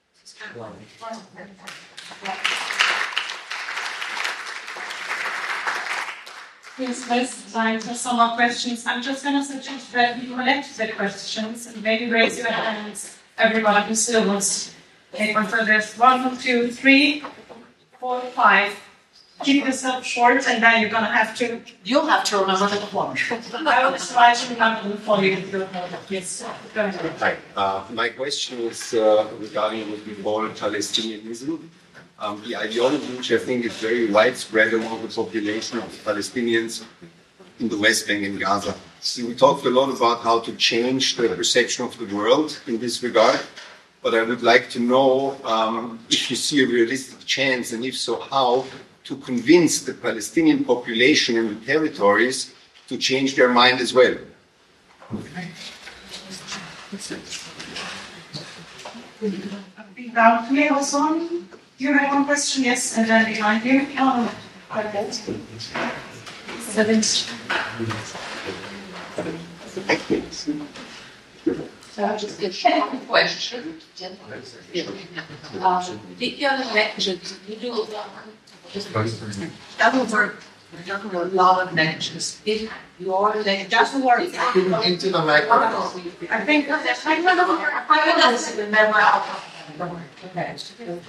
Yes, let's time for some more questions. I'm just going to suggest that you collect the questions and maybe raise your hands, everyone who still wants to take one. So there's one, two, three, four, five. Keep yourself short, and then you're going to have to... You'll have to remember the quote. I will try to remember for you. Yes, go ahead. Hi. Uh, my question is uh, regarding what we call Palestinianism. Um, the ideology, which I think is very widespread among the population of the Palestinians in the West Bank and Gaza. So we talked a lot about how to change the perception of the world in this regard, but I would like to know um, if you see a realistic chance, and if so, how, to convince the Palestinian population in the territories to change their mind as well. Down here also. You have one question, yes, and then behind you. Oh, okay. Seven. So I just get a question. Um, did you have elections? You do doesn't work. It doesn't work. Law of elections. If you are elected, doesn't work. Into the microphone. I think that's I don't remember. Okay.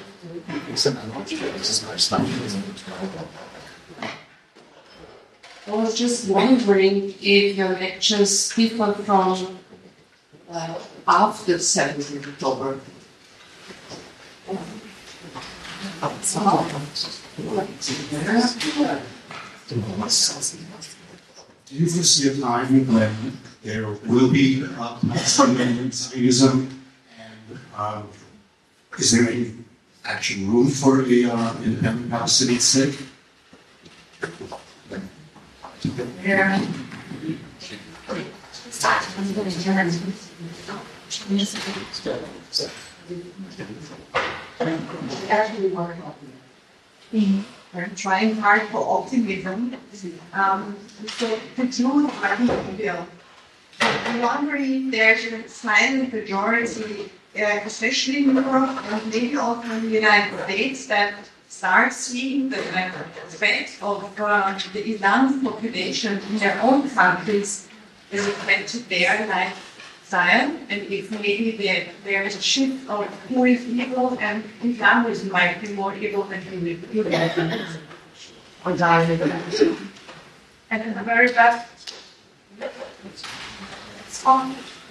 I was just wondering if your lectures differ from uh, after the seventh of October. Do you foresee a time when there will be uh, Palestinian Zionism, and uh, is there any actual room for a uh, independent Palestinian state? Yeah. We're trying hard for optimism. Um, so, continue to build. I'm wondering, there's a silent majority, uh, especially in Europe and maybe also in the United States, that start seeing the uh, threat of uh, the Islamic population in their own countries as a threat to their lifestyle, and if maybe there, there is a shift of who is evil, and Islamism might be more evil than who is evil. Or Zionism. And in the very best, it's on.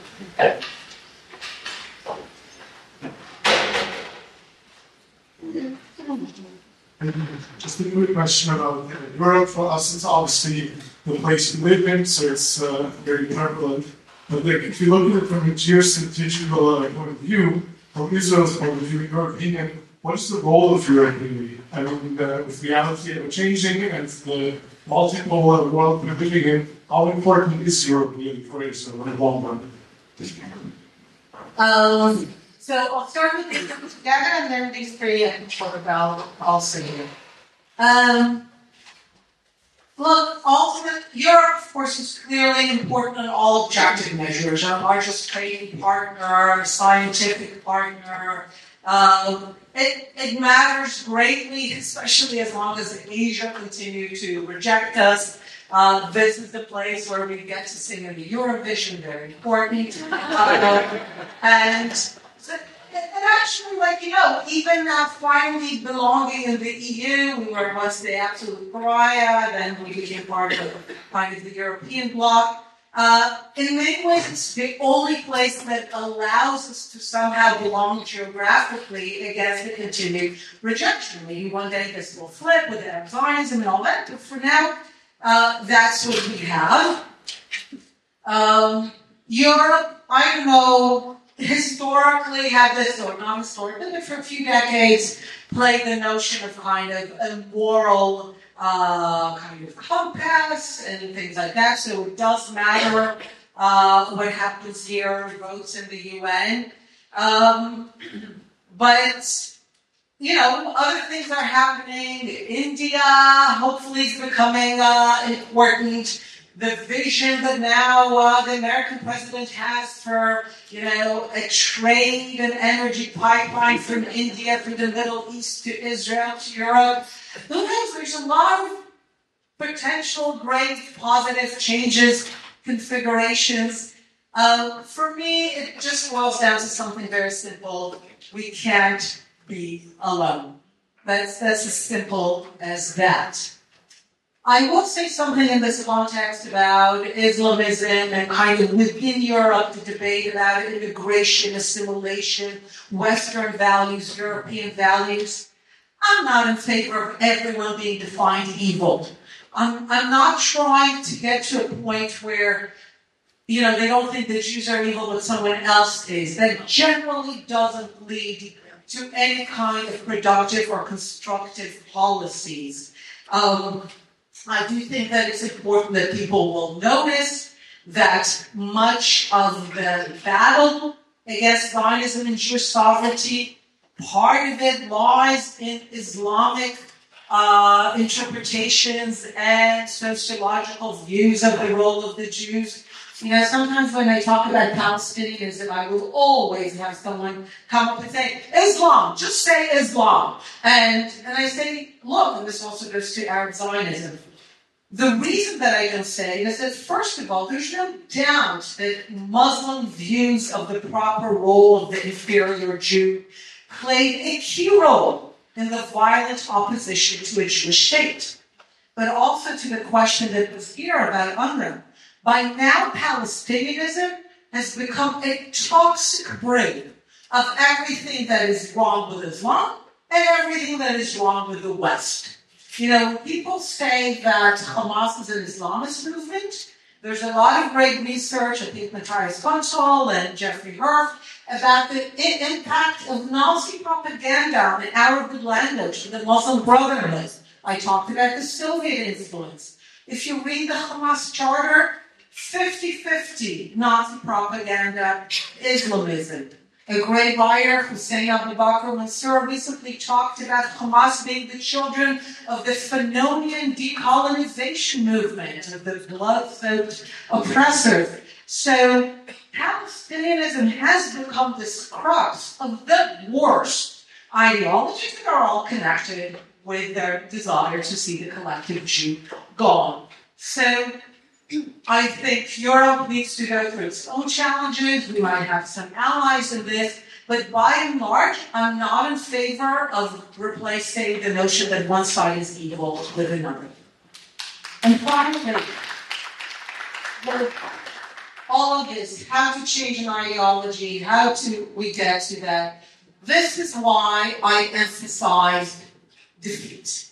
Just a quick question about Europe. For us, it's obviously the place to live in, so it's uh, very turbulent. But like, if you look at it from a geostrategical uh, point of view, from Israel's point of view, in your opinion, what is the role of Europe really? I mean, uh, with reality ever changing and the multiple uh, world we're living in, how important is Europe really for Israel in the long run? Um, so I'll start with these two together, and then these three I can talk about also here. Um, look, ultimately, Europe, of course, is clearly important in all objective measures. Our largest trading partner, scientific partner. Um, it, it matters greatly, especially as long as Asia continue to reject us. Uh, this is the place where we get to sing in the Eurovision, very important. Uh, and, and actually, like, you know, even uh, finally belonging in the E U, we were once the absolute pariah, then we became part of kind of the European bloc. Uh, in many ways, it's the only place that allows us to somehow belong geographically against the continued rejection. Maybe one day this will flip with Zionism and all that, but for now, uh, that's what we have. Um, Europe, I don't know, historically had this, or not historically, but for a few decades, played the notion of kind of a moral Uh, kind of compass and things like that. So it does matter uh, what happens here, votes in the U N. Um, but, you know, other things are happening. India, hopefully, is becoming uh, important. The vision that now uh, the American president has for, you know, a trade and energy pipeline from India through the Middle East to Israel to Europe. Who knows? There's a lot of potential great positive changes, configurations. Uh, for me, it just boils down to something very simple. We can't be alone. That's, that's as simple as that. I will say something in this context about Islamism and kind of within Europe, the debate about immigration, assimilation, Western values, European values. I'm not in favor of everyone being defined evil. I'm, I'm not trying to get to a point where, you know, they don't think the Jews are evil, but someone else is. That generally doesn't lead to any kind of productive or constructive policies. Um, I do think that it's important that people will notice that much of the battle against Zionism and Jewish sovereignty, part of it lies in Islamic uh, interpretations and sociological views of the role of the Jews. You know, sometimes when I talk about Palestinianism, I will always have someone come up and say, Islam, just say Islam. And, and I say, look, and this also goes to Arab Zionism. The reason that I don't say it is that, first of all, there's no doubt that Muslim views of the proper role of the inferior Jew played a key role in the violent opposition to a Jewish state, but also to the question that was here about UNRWA. By now, Palestinianism has become a toxic breed of everything that is wrong with Islam and everything that is wrong with the West. You know, people say that Hamas is an Islamist movement. There's a lot of great research, I think Matthias Gonçal and Jeffrey Herf, about the impact of Nazi propaganda on the Arabic language, the Muslim Brotherhood. I talked about the Soviet influence. If you read the Hamas charter, fifty-fifty Nazi propaganda, Islamism. A great writer, Hussein Abu Bakr Mansour, recently talked about Hamas being the children of the Fanonian decolonization movement, of the blood-soaked oppressors. So Palestinianism has become this crux of the worst ideologies that are all connected with their desire to see the collective Jew gone. So I think Europe needs to go through its own challenges. We might have some allies in this, but by and large, I'm not in favor of replacing the notion that one side is evil with another. And finally, all of this, how to change an ideology, how to we get to that. This is why I emphasize defeat.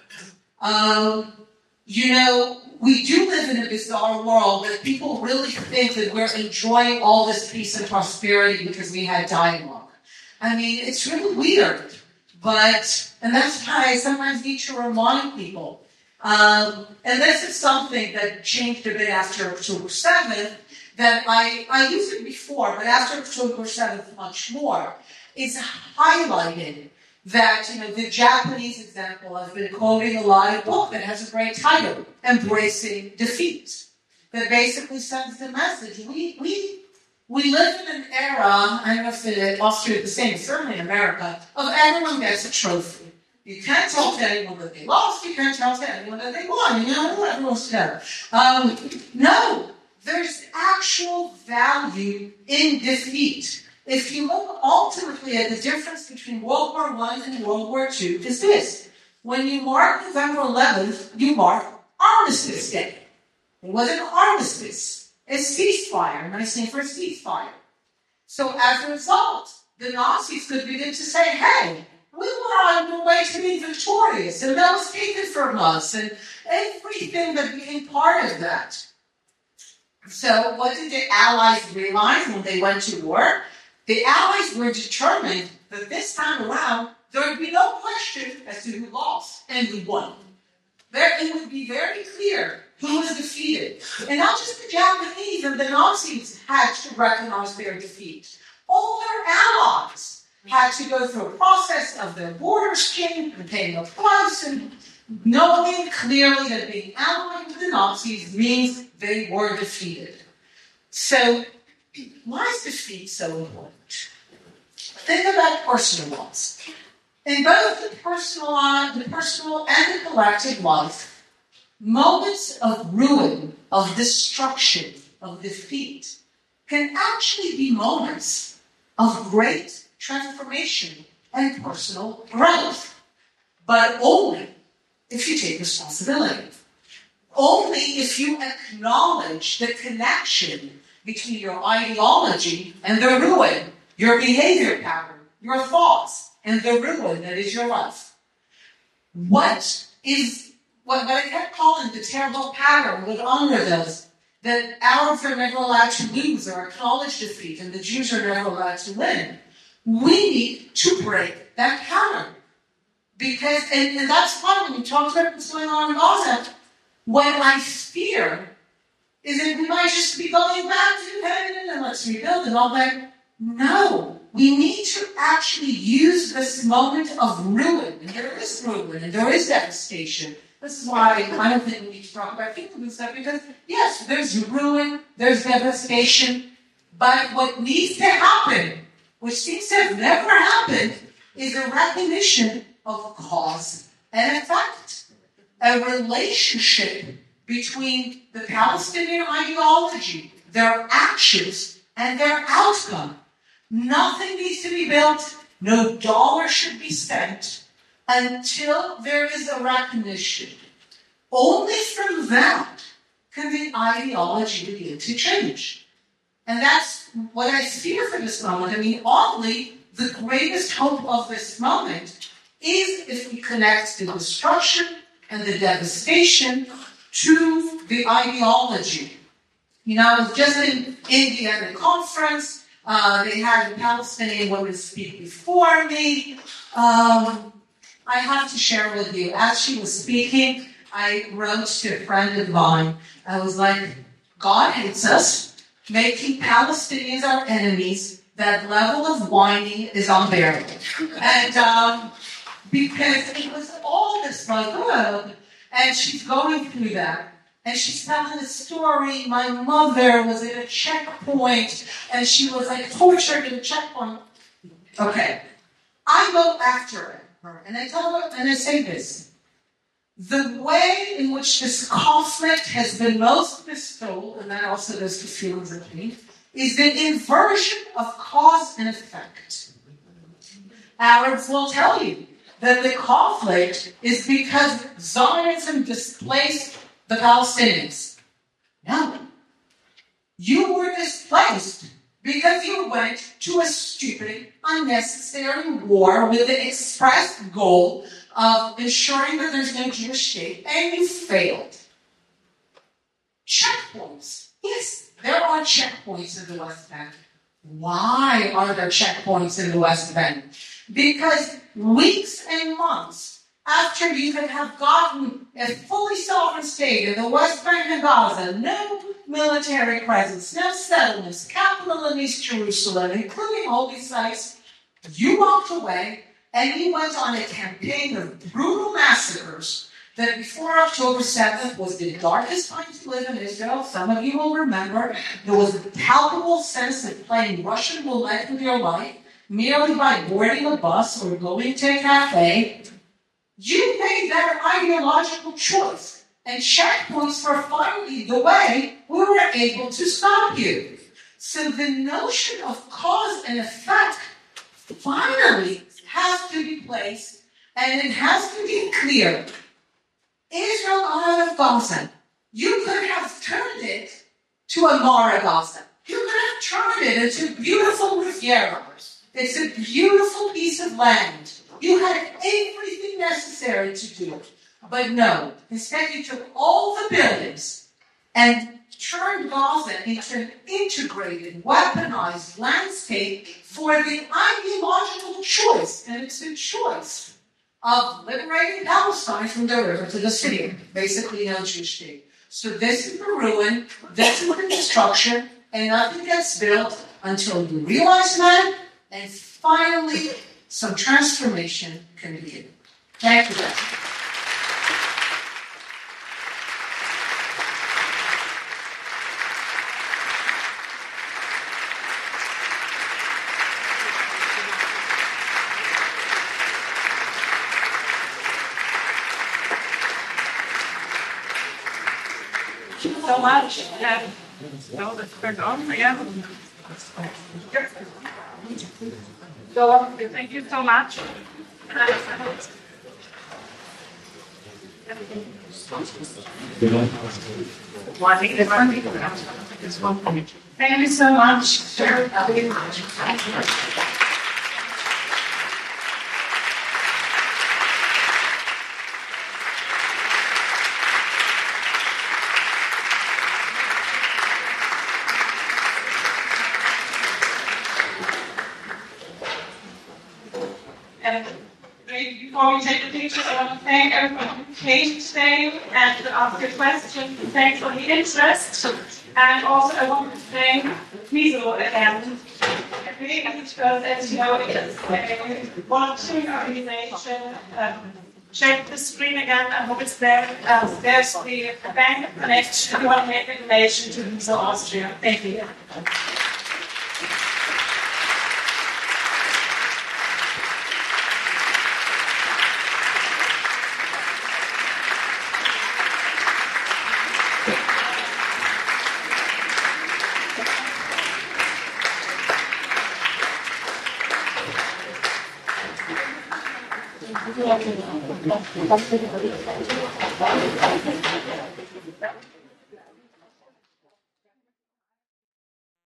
Um, you know, we do live in a bizarre world that people really think that we're enjoying all this peace and prosperity because we had dialogue. I mean, it's really weird. But, and that's why I sometimes need to remind people. Um, and this is something that changed a bit after October seventh, that I, I used it before, but after October seventh, much more. It's highlighted that, you know, the Japanese example, I've been quoting a lot of book that has a great title, Embracing Defeat, that basically sends the message. We, we, we live in an era, I don't know if in Austria is the same, certainly in America, of everyone gets a trophy. You can't tell to anyone that they lost, you can't tell to anyone that they won, you know, everyone's together. Um, no, there's actual value in defeat. If you look ultimately at the difference between World War One and World War Two, is this. When you mark November eleventh, you mark Armistice Day. It was an armistice, a ceasefire, nice name for a ceasefire. So as a result, the Nazis could begin to say, hey, we were on the way to being victorious, and that was taken from us, and everything that became part of that. So what did the Allies realize when they went to war? The Allies were determined that this time around, there would be no question as to who lost and who won. There, it would be very clear who was defeated. And not just the Japanese and the Nazis had to recognize their defeat. All their allies had to go through a process of their borders changing and paying a price and knowing clearly that being allied with the Nazis means they were defeated. So, why is defeat so important? Think about personal loss. In both the personal life, the personal and the collective life, moments of ruin, of destruction, of defeat can actually be moments of great transformation and personal growth. But only if you take responsibility. Only if you acknowledge the connection between your ideology and the ruin, your behavior pattern, your thoughts, and the ruin that is your life. What is, what, what I kept calling the terrible pattern with Unrwa does, that Arabs are never allowed to lose or acknowledge defeat, and the Jews are never allowed to win. We need to break that pattern. Because, and, and that's why when we talk about what's going on in Gaza, what I fear is that we might just be going back to heaven and let's rebuild and all that. No, we need to actually use this moment of ruin, and there is ruin, and there is devastation. This is why I don't think we need to talk about people and stuff, because yes, there's ruin, there's devastation, but what needs to happen, which seems to have never happened, is a recognition of cause and effect. A relationship between the Palestinian ideology, their actions, and their outcome. Nothing needs to be built, no dollar should be spent until there is a recognition. Only from that can the ideology begin to change. And that's what I fear for this moment. I mean, oddly, the greatest hope of this moment is if we connect the destruction and the devastation to the ideology. You know, I was just in India at a conference. Uh, they had Palestinian women speak before me. Um, I have to share with you, as she was speaking, I wrote to a friend of mine. I was like, God hates us, making Palestinians our enemies. That level of whining is unbearable. And um, because it was all this like, oh, and she's going through that. And she's telling a story. My mother was at a checkpoint, and she was like tortured at a checkpoint. Okay. I go after her, and I tell her, and I say this. The way in which this conflict has been most bestowed, and that also goes to feelings of pain, is the inversion of cause and effect. Arabs will tell you that the conflict is because Zionism displaced the Palestinians. No. You were displaced because you went to a stupid, unnecessary war with the express goal of ensuring that there's no Jewish state, and you failed. Checkpoints. Yes, there are checkpoints in the West Bank. Why are there checkpoints in the West Bank? Because weeks and months after you could have gotten a fully sovereign state in the West Bank and Gaza, no military presence, no settlements, capital in East Jerusalem, including holy sites, you walked away and you went on a campaign of brutal massacres that before October seventh was the darkest time to live in Israel. Some of you will remember there was a palpable sense of playing Russian roulette with your life merely by boarding a bus or going to a cafe. You made that ideological choice, and checkpoints were finally the way we were able to stop you. So the notion of cause and effect finally has to be placed, and it has to be clear. Israel out of Gaza, you could have turned it to a Mara Gaza. You could have turned it into beautiful Riviera. It's a beautiful piece of land. You had everything necessary to do it. But no, instead you took all the buildings and turned Gaza into an integrated, weaponized landscape for the ideological choice, and it's a choice of liberating Palestine from the river to the sea, basically no Jewish state. So this is the ruin, this is the destruction, and nothing gets built until you realize that, and finally some transformation can begin. Thank you. So much. Yeah. No, that's turned on again. So, thank you so much. Thank you so much. And before we take the pictures, I want to thank everyone who came today and to ask a question. Thanks for the interest. And also I want to thank Miso again. Because as you know, it's a volunteering organization. Um, check the screen again. I hope it's there. Uh, there's the bank connection. You want to make a donation to Miso Austria. Thank you.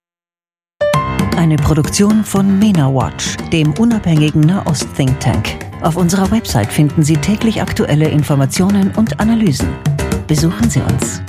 Eine Produktion von MENA Watch, dem unabhängigen Nahost-Think Tank. Auf unserer Website finden Sie täglich aktuelle Informationen und Analysen. Besuchen Sie uns.